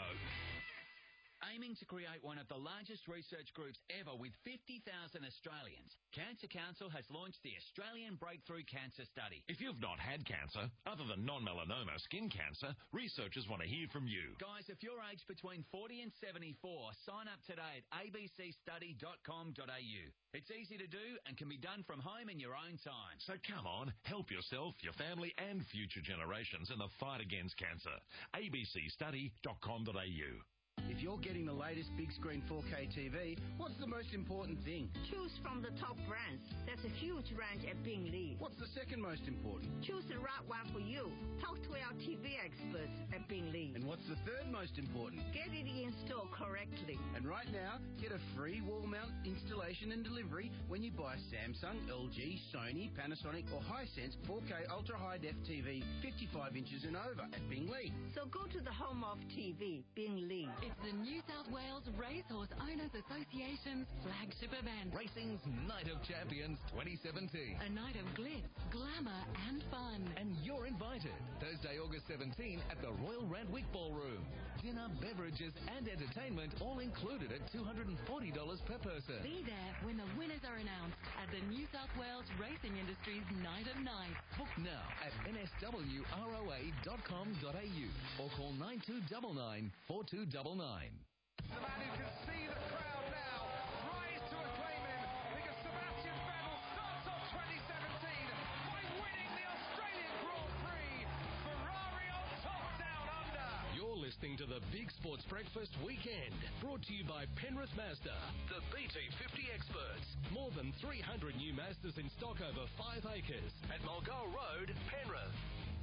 Aiming to create one of the largest research groups ever with fifty thousand Australians, Cancer Council has launched the Australian Breakthrough Cancer Study. If you've not had cancer, other than non-melanoma skin cancer, researchers want to hear from you. Guys, if you're aged between forty and seventy-four, sign up today at a b c study dot com dot a u. It's easy to do and can be done from home in your own time. So come on, help yourself, your family and future generations in the fight against cancer. a b c study dot com dot a u. If you're getting the latest big screen four K T V, what's the most important thing? Choose from the top brands. There's a huge range at Bingley. What's the second most important? Choose the right one for you. Talk to our T V experts at Bingley. And what's the third most important? Get it installed correctly. And right now, get a free wall mount installation and delivery when you buy Samsung, L G, Sony, Panasonic or Hisense four K Ultra High Def T V fifty-five inches and over at Bingley. So go to the home of T V, Bingley. It's the New South Wales Racehorse Owners Association's flagship event. Racing's Night of Champions twenty seventeen. A night of glitz, glamour and fun. And you're invited. Thursday, August seventeenth at the Royal Randwick Ballroom. Dinner, beverages and entertainment all included at two hundred forty dollars per person. Be there when the winners are announced at the New South Wales Racing Industries Night of Nights. Book now at n s w r o a dot com dot a u or call nine two nine nine, four two nine nine. The man who can see the crowd now rise to acclaim him because Sebastian Vettel starts off twenty seventeen by winning the Australian Grand Prix. Ferrari on top down under. You're listening to the Big Sports Breakfast Weekend, brought to you by Penrith Mazda, the B T fifty experts. More than three hundred new Mazdas in stock over five acres at Mulgoa Road, Penrith.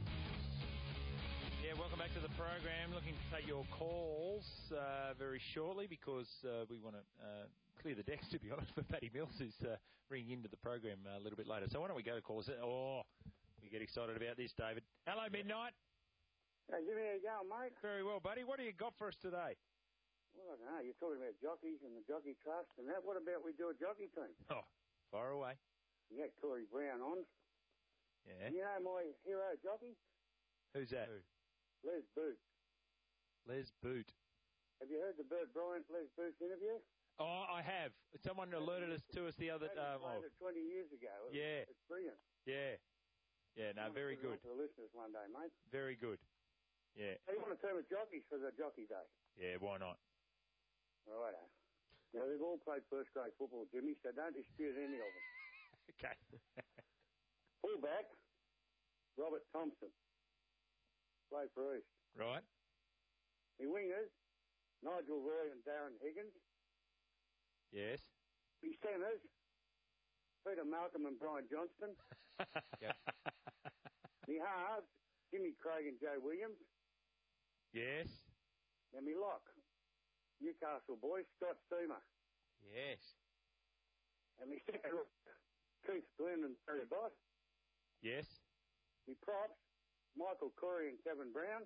Yeah, welcome back to the program. Looking to take your calls uh, very shortly because uh, we want to uh, clear the decks, to be honest, for Paddy Mills, who's uh, ringing into the program a little bit later. So why don't we go to callers? Oh, we get excited about this, David. Hello, Midnight. Hey, Jimmy, how you going, mate? Very well, buddy. What do you got for us today? Well, I don't know. You're talking about jockeys and the jockey trust and that. What about we do a jockey team? Oh, far away. You got Corey Brown on. Yeah. You know my hero jockey? Who's that? Who? Les Boot. Les Boot. Have you heard the Bert Bryant Les Boot interview? Oh, I have. Someone alerted us to us the other day. Um, oh. twenty years ago. It yeah. Was, it's brilliant. Yeah. Yeah, no, very good. To the listeners one day, mate. Very good. Yeah. So you want to term of jockeys for the jockey day? Yeah, why not? Righto. Now, they've all played first-grade football, Jimmy, so don't dispute any of them. Okay. Fullback, Robert Thompson. Play for East. Right. The wingers, Nigel Roy and Darren Higgins. Yes. The centres, Peter Malcolm and Brian Johnston. Yep. The halves, Jimmy Craig and Joe Williams. Yes. And me lock, Newcastle boy, Scott Steamer. Yes. And me second, Keith Glenn and Terry Bott. Yes. Me props, Michael Corey and Kevin Brown.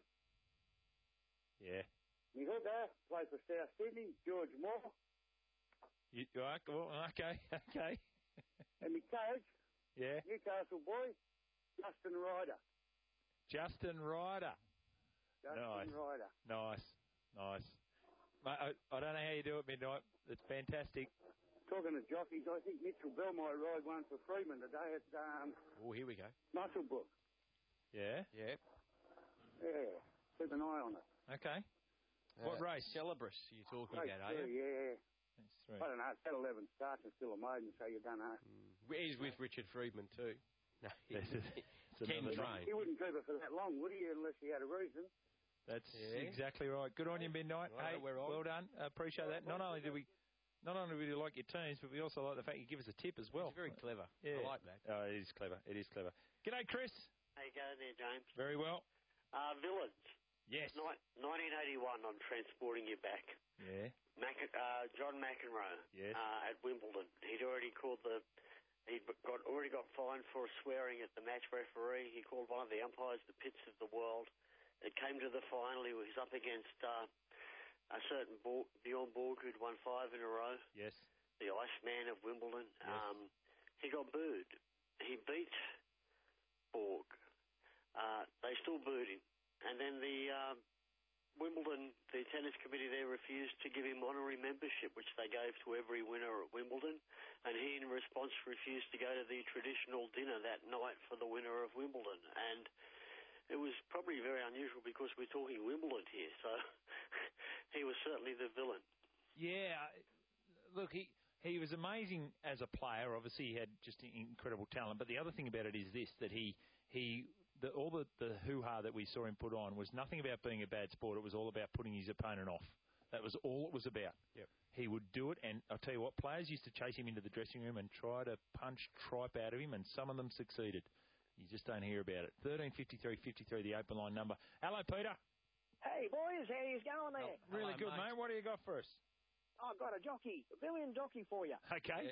Yeah. Me hooker, play for South Sydney, George Moore. You, okay, okay. And me coach, yeah, Newcastle boy, Justin Ryder. Justin Ryder. Justin nice. Ryder. Nice. Nice. Mate, I, I don't know how you do it, Midnight. It's fantastic. Talking to jockeys, I think Mitchell Bell might ride one for Freeman today at um, Oh, here we go. Musselbrook. Yeah? Yeah. Yeah. Keep an eye on it. Okay. What Uh, race? Celebrus you're talking Race about, are three, you? yeah. That's three. I don't know. It's at eleven starts and still a maiden, so you don't know. He's with Richard Friedman too. No, he, It's can another- train. He wouldn't keep it for that long, would he, unless he had a reason? That's Yeah. exactly right. Good on you, Midnight. Right, hey, we're on. well done. I appreciate that. Not only do we, not only do we like your teams, but we also like the fact you give us a tip as well. It's very clever. Yeah. I like that. Oh, it is clever. It is clever. G'day, Chris. How you going there, James? Very well. Uh, Village. Yes. Ni- nineteen eighty-one, I'm transporting you back. Yeah. Mac- uh, John McEnroe Yes. uh, at Wimbledon. He'd already called the... He got already got fined for swearing at the match referee. He called one of the umpires the pits of the world. It came to the final. He was up against uh, a certain Bo- Bjorn Borg who'd won five in a row. Yes. The Iceman of Wimbledon. Yes. Um, he got booed. He beat Borg. Uh, they still booed him. And then the uh, Wimbledon, the tennis committee there refused to give him honorary membership, which they gave to every winner at Wimbledon. And he, in response, refused to go to the traditional dinner that night for the winner of Wimbledon. And it was probably very unusual because we're talking Wimbledon here. So he was certainly the villain. Yeah. Look, he he was amazing as a player. Obviously, he had just incredible talent. But the other thing about it is this, that he he the, all the, the hoo-ha that we saw him put on was nothing about being a bad sport. It was all about putting his opponent off. That was all it was about. Yep. He would do it, and I'll tell you what, players used to chase him into the dressing room and try to punch tripe out of him, and some of them succeeded. You just don't hear about it. thirteen fifty-three fifty-three, the open line number. Hello, Peter. Hey, boys, how you going there? Oh, really good, mate. What do you got for us? I've got a jockey, a billion jockey for you. Okay.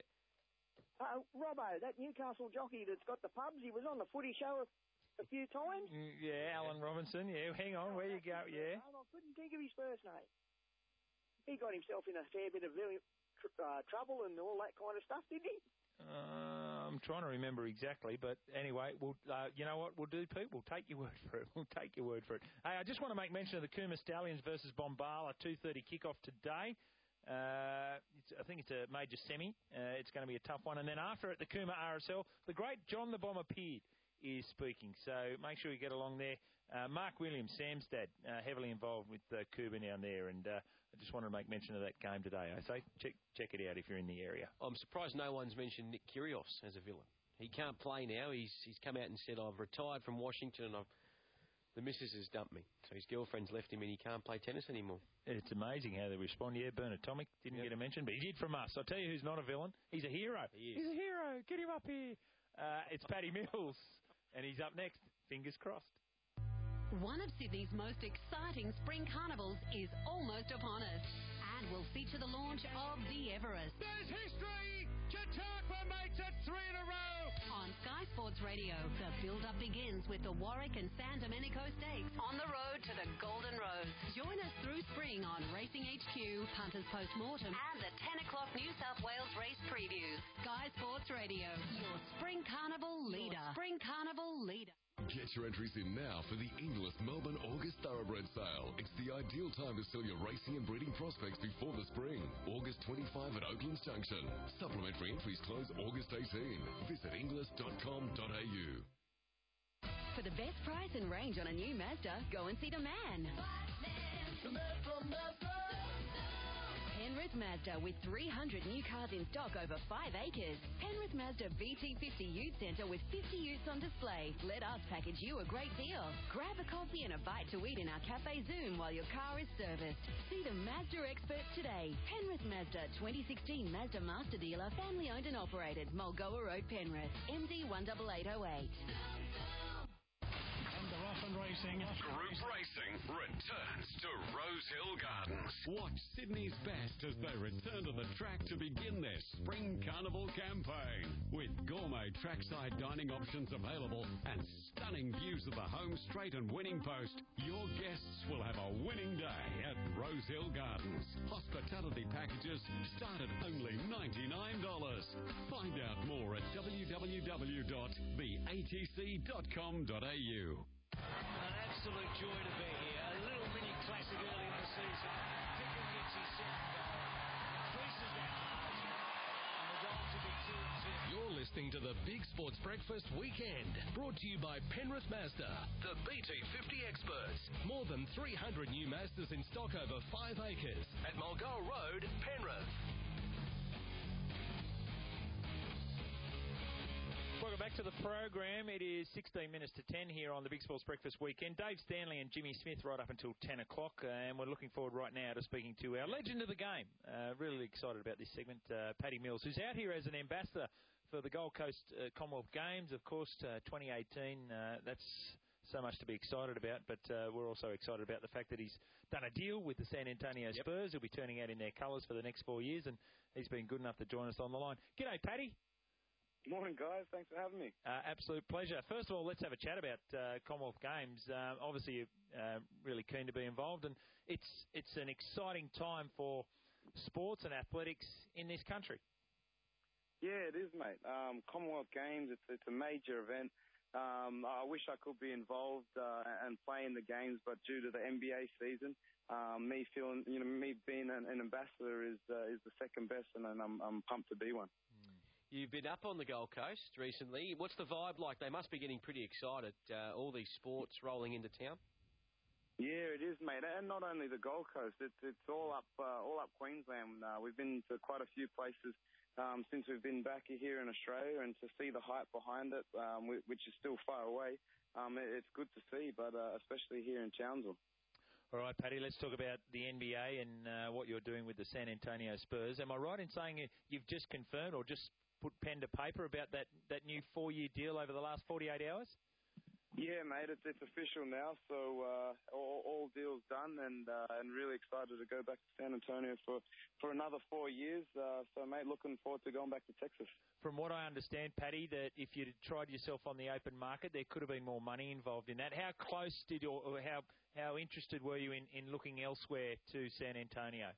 Uh, Robbo, that Newcastle jockey that's got the pubs, he was on the footy show a, a few times. Mm, yeah, Alan Robinson. Yeah, hang on. Where you go? Yeah. I couldn't think of his first name. He got himself in a fair bit of really tr- uh, trouble and all that kind of stuff, didn't he? Uh, I'm trying to remember exactly, but anyway, we'll, uh, you know what we'll do, Pete? We'll take your word for it. We'll take your word for it. Hey, I just want to make mention of the Cooma Stallions versus Bombala, two thirty kickoff today. Uh, it's, I think it's a major semi. Uh, it's going to be a tough one. And then after it, the Cooma R S L, the great John the Bomber Peard is speaking. So make sure you get along there. Uh, Mark Williams, Samstad, uh, heavily involved with uh, Cuba down there, and uh, I just wanted to make mention of that game today. I say check check it out if you're in the area. I'm surprised no one's mentioned Nick Kyrgios as a villain. He can't play now. He's he's come out and said, I've retired from Washington and I've, the missus has dumped me. So his girlfriend's left him and he can't play tennis anymore. It's amazing how they respond. Yeah, Bernard Tomic didn't Yep. get a mention, but he did from us. I'll tell you who's not a villain. He's a hero. He is. He's a hero. Get him up here. Uh, it's Paddy Mills, and he's up next. Fingers crossed. One of Sydney's most exciting spring carnivals is almost upon us, and will feature the launch of the Everest. There's history! Chautauqua makes it three in a row! On Sky Sports Radio, the build-up begins with the Warwick and San Domenico Stakes on the road to the Golden Rose. Join us through spring on Racing H Q, Punters Postmortem, and the ten o'clock New South Wales race previews. Sky Sports Radio, your spring carnival leader. Your spring carnival leader. Get your entries in now for the Inglis Melbourne August Thoroughbred Sale. It's the ideal time to sell your racing and breeding prospects before the spring. August twenty-fifth at Oaklands Junction. Supplementary entries close August eighteenth. Visit inglis dot com dot a u. For the best price and range on a new Mazda, go and see the man. Penrith Mazda with three hundred new cars in stock over five acres. Penrith Mazda V T fifty Ute Centre with fifty utes on display. Let us package you a great deal. Grab a coffee and a bite to eat in our Cafe Zoom while your car is serviced. See the Mazda experts today. Penrith Mazda, twenty sixteen Mazda Master Dealer, family owned and operated. Mulgoa Road, Penrith. M D one eight eight oh eight. Under Racing. Group Racing returns to Rosehill Gardens. Watch Sydney's best as they return to the track to begin their Spring Carnival campaign. With gourmet trackside dining options available and stunning views of the home straight and winning post, your guests will have a winning day at Rosehill Gardens. Hospitality packages start at only ninety-nine dollars. Find out more at w w w dot the a t c dot com dot a u. An absolute joy to be here. A little mini classic early in the season. Pickle gets his second goal. Creases that margin. And the goal to be two two. You're listening to the Big Sports Breakfast Weekend, brought to you by Penrith Mazda, the B T fifty experts. More than three hundred new Mazdas in stock over five acres at Mulgoa Road, Penrith. Welcome back to the program. It is sixteen minutes to ten here on the Big Sports Breakfast Weekend. Dave Stanley and Jimmy Smith right up until ten o'clock, uh, and we're looking forward right now to speaking to our legend of the game. Uh, really excited about this segment, uh, Paddy Mills, who's out here as an ambassador for the Gold Coast uh, Commonwealth Games, of course, uh, twenty eighteen. Uh, that's so much to be excited about, but uh, we're also excited about the fact that he's done a deal with the San Antonio Yep. Spurs. He'll be turning out in their colours for the next four years, and he's been good enough to join us on the line. G'day, Paddy. Morning, guys. Thanks for having me. Uh, absolute pleasure. First of all, let's have a chat about uh, Commonwealth Games. Uh, obviously, you're uh, really keen to be involved, and it's it's an exciting time for sports and athletics in this country. Yeah, it is, mate. Um, Commonwealth Games, it's it's a major event. Um, I wish I could be involved uh, and play in the games, but due to the N B A season, um, me feeling, you know, me being an, an ambassador is uh, is the second best, and I'm I'm pumped to be one. You've been up on the Gold Coast recently. What's the vibe like? They must be getting pretty excited, uh, all these sports rolling into town. Yeah, it is, mate. And not only the Gold Coast, it's it's all up uh, all up Queensland. Uh, we've been to quite a few places um, since we've been back here in Australia, and to see the hype behind it, um, which is still far away, um, it's good to see, but uh, especially here in Townsville. All right, Paddy, let's talk about the N B A and uh, what you're doing with the San Antonio Spurs. Am I right in saying you've just confirmed or just put pen to paper about that, that new four-year deal over the last forty-eight hours? Yeah, mate, it's it's official now. So uh, all, all deals done, and uh, and really excited to go back to San Antonio for, for another four years. Uh, so, mate, looking forward to going back to Texas. From what I understand, Paddy, that if you'd tried yourself on the open market, there could have been more money involved in that. How close did you, or how how interested were you in, in looking elsewhere to San Antonio?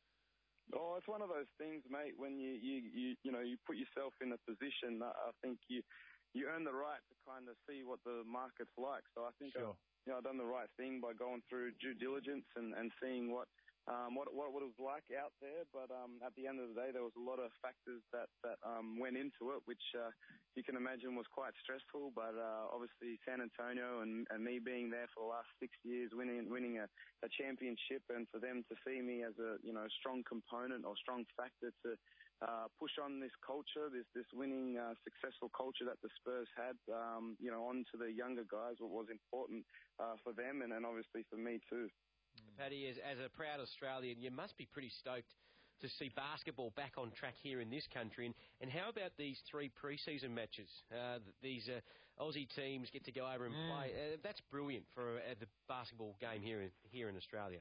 Oh, it's one of those things, mate. When you you, you, you know you put yourself in a position, I think you you earn the right to kind of see what the market's like. So I think sure. I've, you know, I've done the right thing by going through due diligence and, and seeing what um, what what what it was like out there. But um, at the end of the day, there was a lot of factors that that um, went into it, which uh, you can imagine was quite stressful. But uh, obviously, San Antonio and, and me being there for the last six years, winning winning a, a championship, and for them to see me as a you know strong component or strong factor to uh, push on this culture, this this winning uh, successful culture that the Spurs had, um, you know, on to the younger guys, what was important uh, for them, and, and obviously for me too. Paddy, as, as a proud Australian, you must be pretty stoked to see basketball back on track here in this country. And, and how about these three pre-season matches? Uh, these uh, Aussie teams get to go over and mm. play. Uh, that's brilliant for uh, the basketball game here in, here in Australia.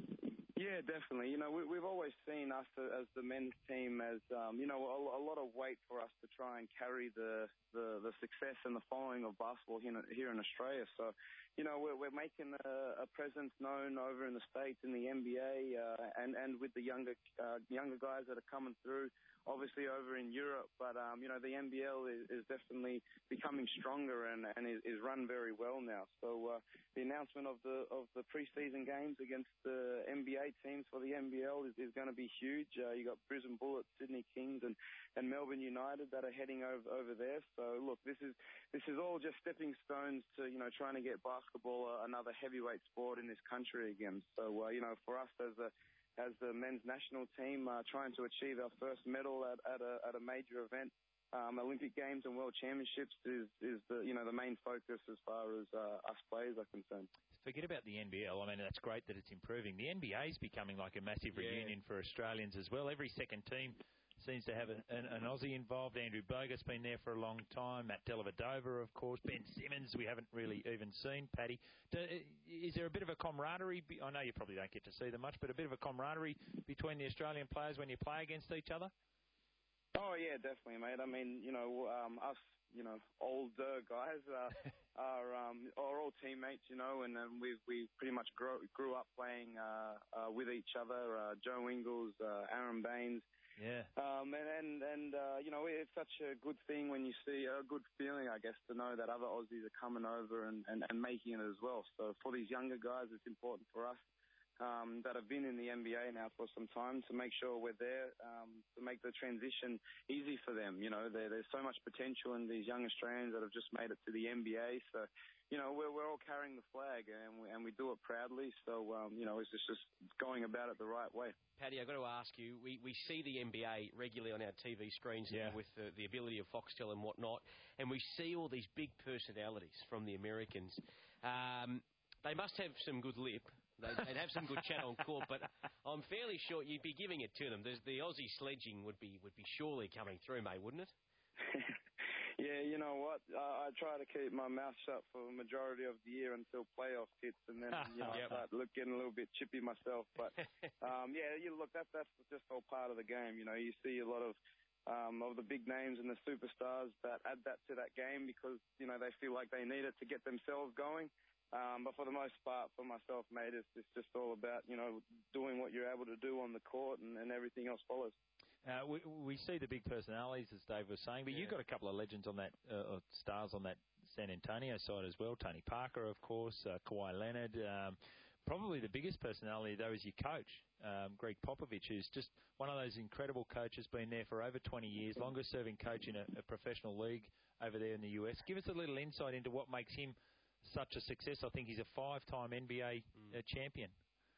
Yeah, definitely. You know, we, we've always seen us as the men's team as, um, you know, a, a lot of weight for us to try and carry the, the, the success and the following of basketball here, here in Australia. So, you know, we're, we're making a, a presence known over in the States, in the N B A, uh, and, and with the younger uh, younger guys that are coming through, obviously over in Europe. But, um, you know, the N B L is, is definitely becoming stronger and, and is, is run very well now. So uh, the announcement of the of the preseason games against the N B A teams for the N B L is, is going to be huge. Uh, you got Brisbane Bullets, Sydney Kings, and, and Melbourne United that are heading over over there. So look, this is this is all just stepping stones to you know trying to get basketball uh, another heavyweight sport in this country again. So uh, you know for us as a as the men's national team, uh, trying to achieve our first medal at, at a at a major event, um, Olympic Games and World Championships is is the you know the main focus as far as uh, us players are concerned. Forget about the N B L. I mean, that's great that it's improving. The N B A is becoming like a massive Yeah. reunion for Australians as well. Every second team seems to have a, an, an Aussie involved. Andrew Bogut's been there for a long time. Matt Dellavedova, of course. Ben Simmons, we haven't really even seen. Paddy, do, is there a bit of a camaraderie? I know you probably don't get to see them much, but a bit of a camaraderie between the Australian players when you play against each other? Oh, yeah, definitely, mate. I mean, you know, um, us, you know, older guys uh, are um, are all teammates, you know, and um, we we pretty much grew, grew up playing uh, uh, with each other. Uh, Joe Ingles, uh, Aaron Baines, Yeah. Um, and, and, and uh, you know, it's such a good thing when you see, a good feeling, I guess, to know that other Aussies are coming over and, and, and making it as well. So for these younger guys, it's important for us um, that have been in the N B A now for some time to make sure we're there um, to make the transition easy for them. You know, there, there's so much potential in these young Australians that have just made it to the N B A. So, you know, we're, we're all carrying the flag and we, and we do it proudly. So, um, you know, it's just, just going about it the right way. Paddy, I've got to ask you, we, we see the N B A regularly on our T V screens yeah. now with the, the ability of Foxtel and whatnot, and we see all these big personalities from the Americans. Um, they must have some good lip. They'd, they'd have some good chat on court, but I'm fairly sure you'd be giving it to them. There's, the Aussie sledging would be would be surely coming through, mate, wouldn't it? Yeah, you know what? Uh, I try to keep my mouth shut for the majority of the year until playoffs hits, and then you know yep. I start look, getting a little bit chippy myself. But um, yeah, you look, that that's just all part of the game. You know, you see a lot of um, of the big names and the superstars that add that to that game because you know they feel like they need it to get themselves going. Um, but for the most part, for myself, mate, it's, it's just all about, you know, doing what you're able to do on the court and, and everything else follows. Uh, we, we see the big personalities, as Dave was saying, but yeah. you've got a couple of legends on that, uh, stars on that San Antonio side as well. Tony Parker, of course, uh, Kawhi Leonard. Um, probably the biggest personality, though, is your coach, um, Greg Popovich, who's just one of those incredible coaches, been there for over twenty years, longest-serving coach in a, a professional league over there in the U S. Give us a little insight into what makes him such a success. I think he's a five-time N B A mm. uh, champion.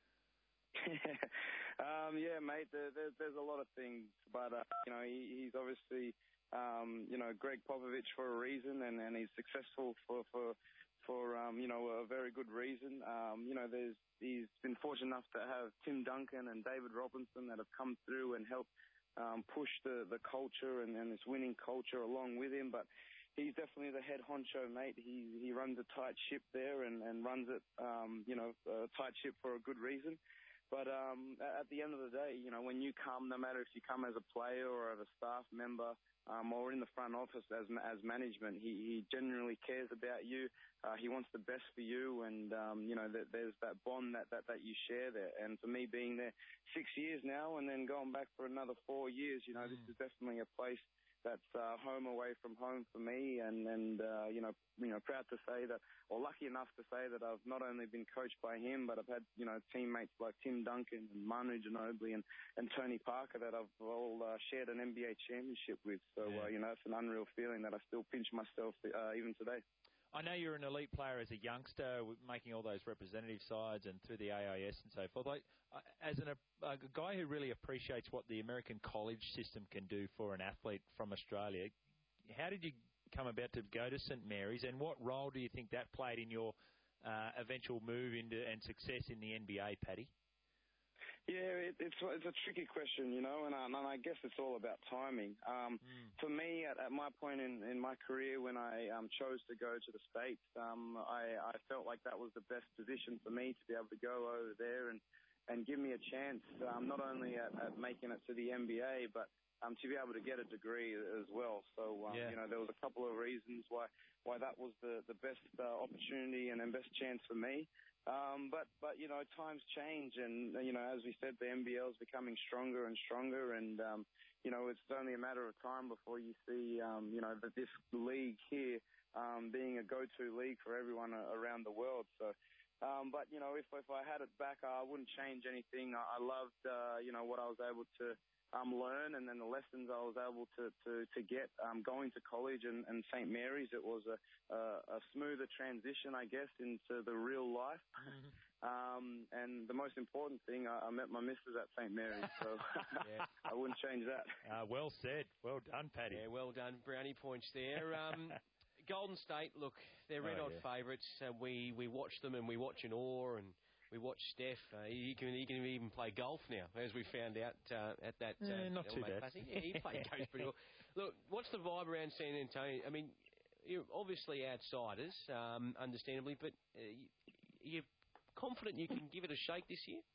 um, yeah, mate, there, there, there's a lot of things, but, uh, you know, he, he's obviously, um, you know, Greg Popovich for a reason, and, and he's successful for, for, for um, you know, a very good reason. Um, you know, there's he's been fortunate enough to have Tim Duncan and David Robinson that have come through and helped um, push the, the culture and, and this winning culture along with him, but he's definitely the head honcho, mate. He he runs a tight ship there and, and runs it, um, you know, a tight ship for a good reason. But um, at the end of the day, you know, when you come, no matter if you come as a player or as a staff member um, or in the front office as as management, he, he genuinely cares about you. Uh, he wants the best for you, and um, you know, that there's that bond that, that, that you share there. And for me, being there six years now and then going back for another four years, you know, mm. this is definitely a place that's uh, home away from home for me, and and uh, you know you know proud to say that, or lucky enough to say that I've not only been coached by him, but I've had you know teammates like Tim Duncan and Manu Ginobili and, and Tony Parker that I've all uh, shared an N B A championship with. So yeah. uh, you know it's an unreal feeling that I still pinch myself uh, even today. I know you're an elite player as a youngster, making all those representative sides and through the A I S and so forth. Like, as an, a guy who really appreciates what the American college system can do for an athlete from Australia, how did you come about to go to Saint Mary's, and what role do you think that played in your uh, eventual move into and success in the N B A, Paddy? Yeah, it, it's it's a tricky question, you know, and, I, and I guess it's all about timing. Um, mm. For me, at, at my point in, in my career, when I um, chose to go to the States, um, I, I felt like that was the best position for me to be able to go over there and, and give me a chance, um, not only at, at making it to the N B A, but um, to be able to get a degree as well. So, um, yeah. you know, there was a couple of reasons why why that was the, the best uh, opportunity and the best chance for me. Um, but, but, you know, times change, and, you know, as we said, the N B L is becoming stronger and stronger, and, um, you know, it's only a matter of time before you see, um, you know, that this league here um, being a go-to league for everyone around the world. So, um, but, you know, if, if I had it back, I wouldn't change anything. I, I loved, uh, you know, what I was able to Um, learn, and then the lessons I was able to, to, to get um, going to college and, and Saint Mary's. It was a, a, a smoother transition, I guess, into the real life. Mm-hmm. Um, and the most important thing, I, I met my missus at Saint Mary's, so yeah. I wouldn't change that. Uh, well said. Well done, Paddy. Yeah, well done. Brownie points there. Um, Golden State, look, they're red-hot oh, yeah. favourites. Uh, we, we watch them and we watch in awe, and we watch Steph. Uh, he can he can even play golf now, as we found out uh, at that. Uh, yeah, not too bad. Classic. Yeah, he played golf pretty well. Look, what's the vibe around San Antonio? I mean, you're obviously outsiders, um, understandably, but uh, you're confident you can give it a shake this year?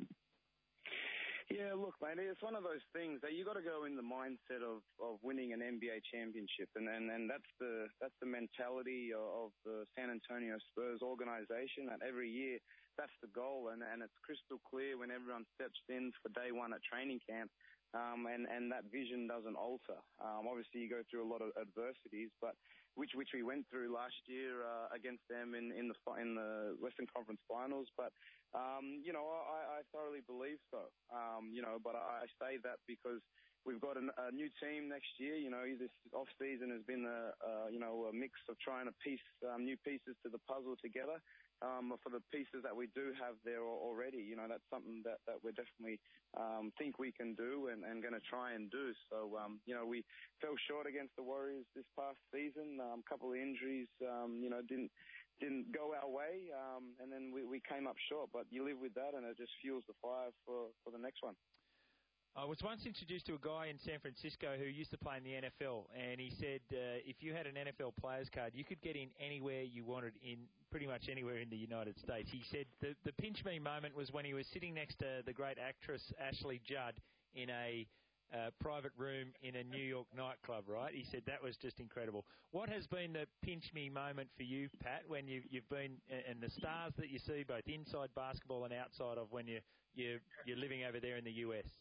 Yeah, look, mate, it's one of those things that you got to go in the mindset of, of winning an N B A championship, and, and and that's the that's the mentality of the San Antonio Spurs organization. That every year, that's the goal, and and it's crystal clear when everyone steps in for day one at training camp. um, and and that vision doesn't alter. Um, obviously, you go through a lot of adversities, but which which we went through last year uh, against them in in the fi- in the Western Conference Finals, but. Um, you know, I, I thoroughly believe so. Um, you know, but I, I say that because we've got an, a new team next year. You know, this off season has been a, a you know a mix of trying to piece um, new pieces to the puzzle together. Um, for the pieces that we do have there already, you know, that's something that, that we definitely um, think we can do and, and going to try and do. So, um, you know, we fell short against the Warriors this past season. A um, couple of injuries, um, you know, didn't. didn't go our way, um, and then we, we came up short. But you live with that, and it just fuels the fire for, for the next one. I was once introduced to a guy in San Francisco who used to play in the N F L, and he said uh, if you had an N F L players card, you could get in anywhere you wanted, in pretty much anywhere in the United States. He said the, the pinch me moment was when he was sitting next to the great actress Ashley Judd in a Uh, private room in a New York nightclub, right? He said that was just incredible. What has been the pinch me moment for you, Pat, when you, you've been, and the stars that you see both inside basketball and outside of when you, you, you're living over there in the U S?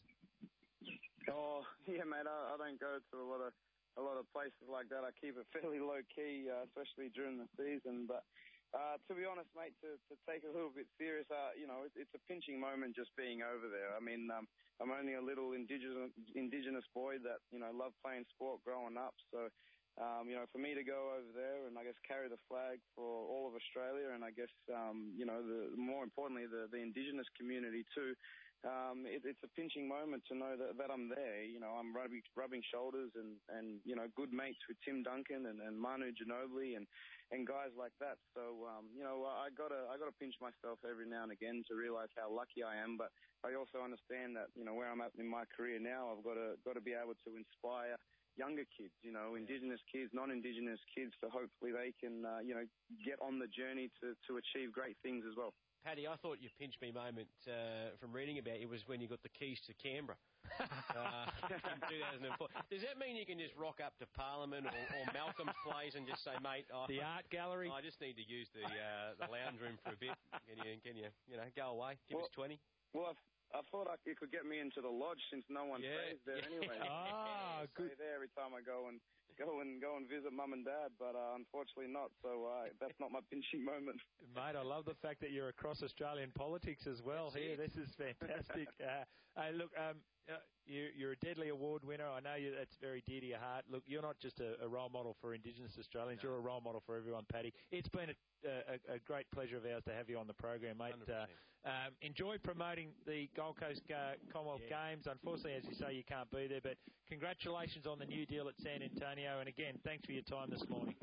Oh, yeah, mate, I, I don't go to a lot of a lot of places like that. I keep it fairly low-key, uh, especially during the season, but Uh, to be honest, mate, to, to take it a little bit serious, uh, you know, it, it's a pinching moment just being over there. I mean, um, I'm only a little indigenous, indigenous boy that, you know, loved playing sport growing up. So, um, you know, for me to go over there and I guess carry the flag for all of Australia and I guess, um, you know, the, more importantly, the, the indigenous community too, um, it, it's a pinching moment to know that, that I'm there. You know, I'm rubbing, rubbing shoulders and, and, you know, good mates with Tim Duncan and, and Manu Ginobili and, and guys like that. So, um, you know, I gotta, I gotta pinch myself every now and again to realize how lucky I am. But I also understand that, you know, where I'm at in my career now, I've got to, got to be able to inspire younger kids, you know, Indigenous kids, non-Indigenous kids, so hopefully they can, uh, you know, get on the journey to, to achieve great things as well. Paddy, I thought your pinch me moment uh, from reading about you was when you got the keys to Canberra. uh, in two thousand four. Does that mean you can just rock up to Parliament or, or Malcolm's Place and just say, mate, oh, the art gallery? I just need to use the uh, the lounge room for a bit. Can you, can you, you know, go away? Give well, us twenty. Well, I, I thought I, it could get me into the lodge since no one yeah. stays there yeah. anyway. Ah, I stay there every time I go and go and go and visit mum and dad, but uh, unfortunately not. So uh, that's not my pinching moment. Mate, I love the fact that you're across Australian politics as well. That's here, it. this is fantastic. uh, hey, look, um, uh, you, you're a Deadly Award winner. I know you, that's very dear to your heart. Look, you're not just a, a role model for Indigenous Australians. No. You're a role model for everyone, Paddy. It's been a, a, a great pleasure of ours to have you on the program, mate. Uh, um, enjoy promoting the Gold Coast uh, Commonwealth yeah. Games. Unfortunately, as you say, you can't be there, but congratulations on the new deal at San Antonio. And again, thanks for your time this morning.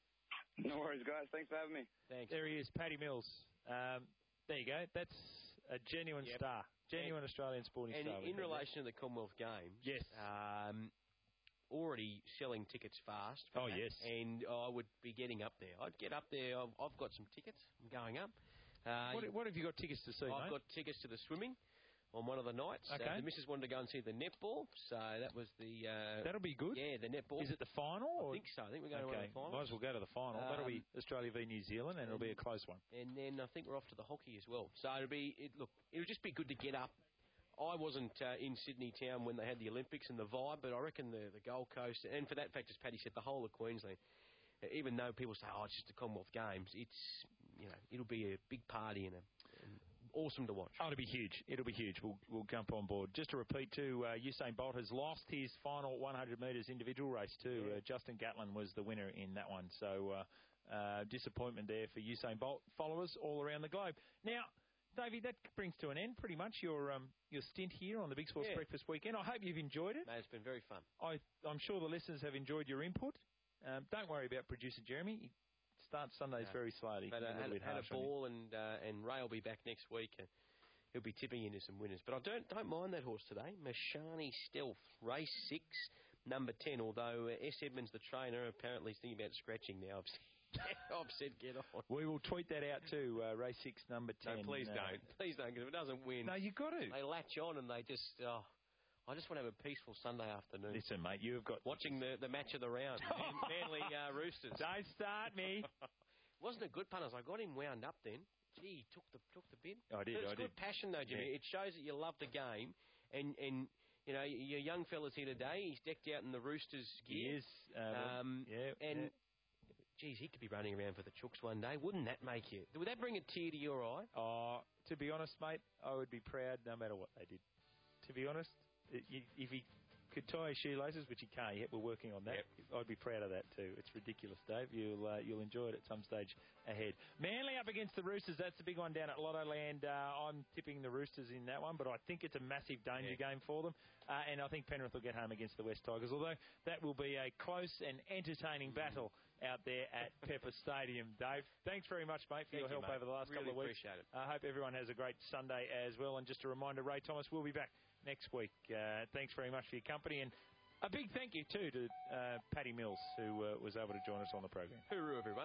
No worries, guys. Thanks for having me. Thanks. There he is, Paddy Mills. Um, there you go. That's a genuine yep. star. Genuine and, Australian sporting and star. And in relation to the Commonwealth Games, yes, um, already selling tickets fast. Oh, that, yes. And I would be getting up there. I'd get up there. I've, I've got some tickets. I'm going up. Uh, what, what have you got tickets to see, I've mate? got tickets to the swimming on one of the nights. Okay. Uh, the missus wanted to go and see the netball, so that was the... Uh, That'll be good. Yeah, the netball. Is it the final? I or? think so. I think we're going okay. to one of the finals. Might as well go to the final. Um, That'll be Australia v New Zealand, and it'll be a close one. And then I think we're off to the hockey as well. So it'll be... It, look, it'll just be good to get up. I wasn't uh, in Sydney town when they had the Olympics and the vibe, but I reckon the, the Gold Coast, and for that fact, as Paddy said, the whole of Queensland, even though people say, oh, it's just the Commonwealth Games, it's, you know, it'll be a big party and, a, and awesome to watch. Oh, it'll be huge. It'll be huge. We'll, we'll jump on board. Just to repeat, too, uh, Usain Bolt has lost his final one hundred metres individual race, too. Yeah. Uh, Justin Gatlin was the winner in that one. So, uh, uh, disappointment there for Usain Bolt followers all around the globe. Now, Davey, that brings to an end pretty much your um, your stint here on the Big Sports yeah. Breakfast Weekend. I hope you've enjoyed it. Mate, it's been very fun. I, I'm sure the listeners have enjoyed your input. Um, don't worry about producer Jeremy. He starts Sundays no. very slowly. But, uh, a had, bit had a ball, and uh, and Ray will be back next week. And he'll be tipping into some winners. But I don't don't mind that horse today. Mashani Stealth, race six, number ten. Although uh, S. Edmonds, the trainer, apparently is thinking about scratching now. I've said get on. We will tweet that out too, uh, race six, number ten. No, please uh, don't. Please don't, because if it doesn't win... No, you've got to. They latch on and they just... Oh, I just want to have a peaceful Sunday afternoon. Listen, mate, you've got... Watching the, the match of the round. Man, Manly uh, Roosters. Don't start me. Wasn't it good, punters? I got him wound up then. Gee, he took the, took the bid. I did, It's I good did. passion, though, Jimmy. Yeah. It shows that you love the game and... and You know, your young fella's here today. He's decked out in the Roosters gear. He is. Uh, well, um, yeah, and, yeah. geez, he could be running around for the Chooks one day. Wouldn't that make you? Would that bring a tear to your eye? Oh, to be honest, mate, I would be proud no matter what they did. To be honest, if he could tie his shoelaces, which he can't yet, we're working on that. Yep. I'd be proud of that too. It's ridiculous, Dave. You'll uh, you'll enjoy it at some stage ahead. Manly up against the Roosters. That's the big one down at Lotto Land. Uh, I'm tipping the Roosters in that one, but I think it's a massive danger yeah. game for them. Uh, and I think Penrith will get home against the West Tigers, although that will be a close and entertaining battle out there at Pepper Stadium. Dave, thanks very much, mate, for Thank your you, help mate. over the last really couple of weeks. appreciate it. I hope everyone has a great Sunday as well. And just a reminder, Ray Thomas will be back next week. Uh, thanks very much for your company, and a big thank you too to uh, Paddy Mills, who uh, was able to join us on the program. Hooroo, everyone.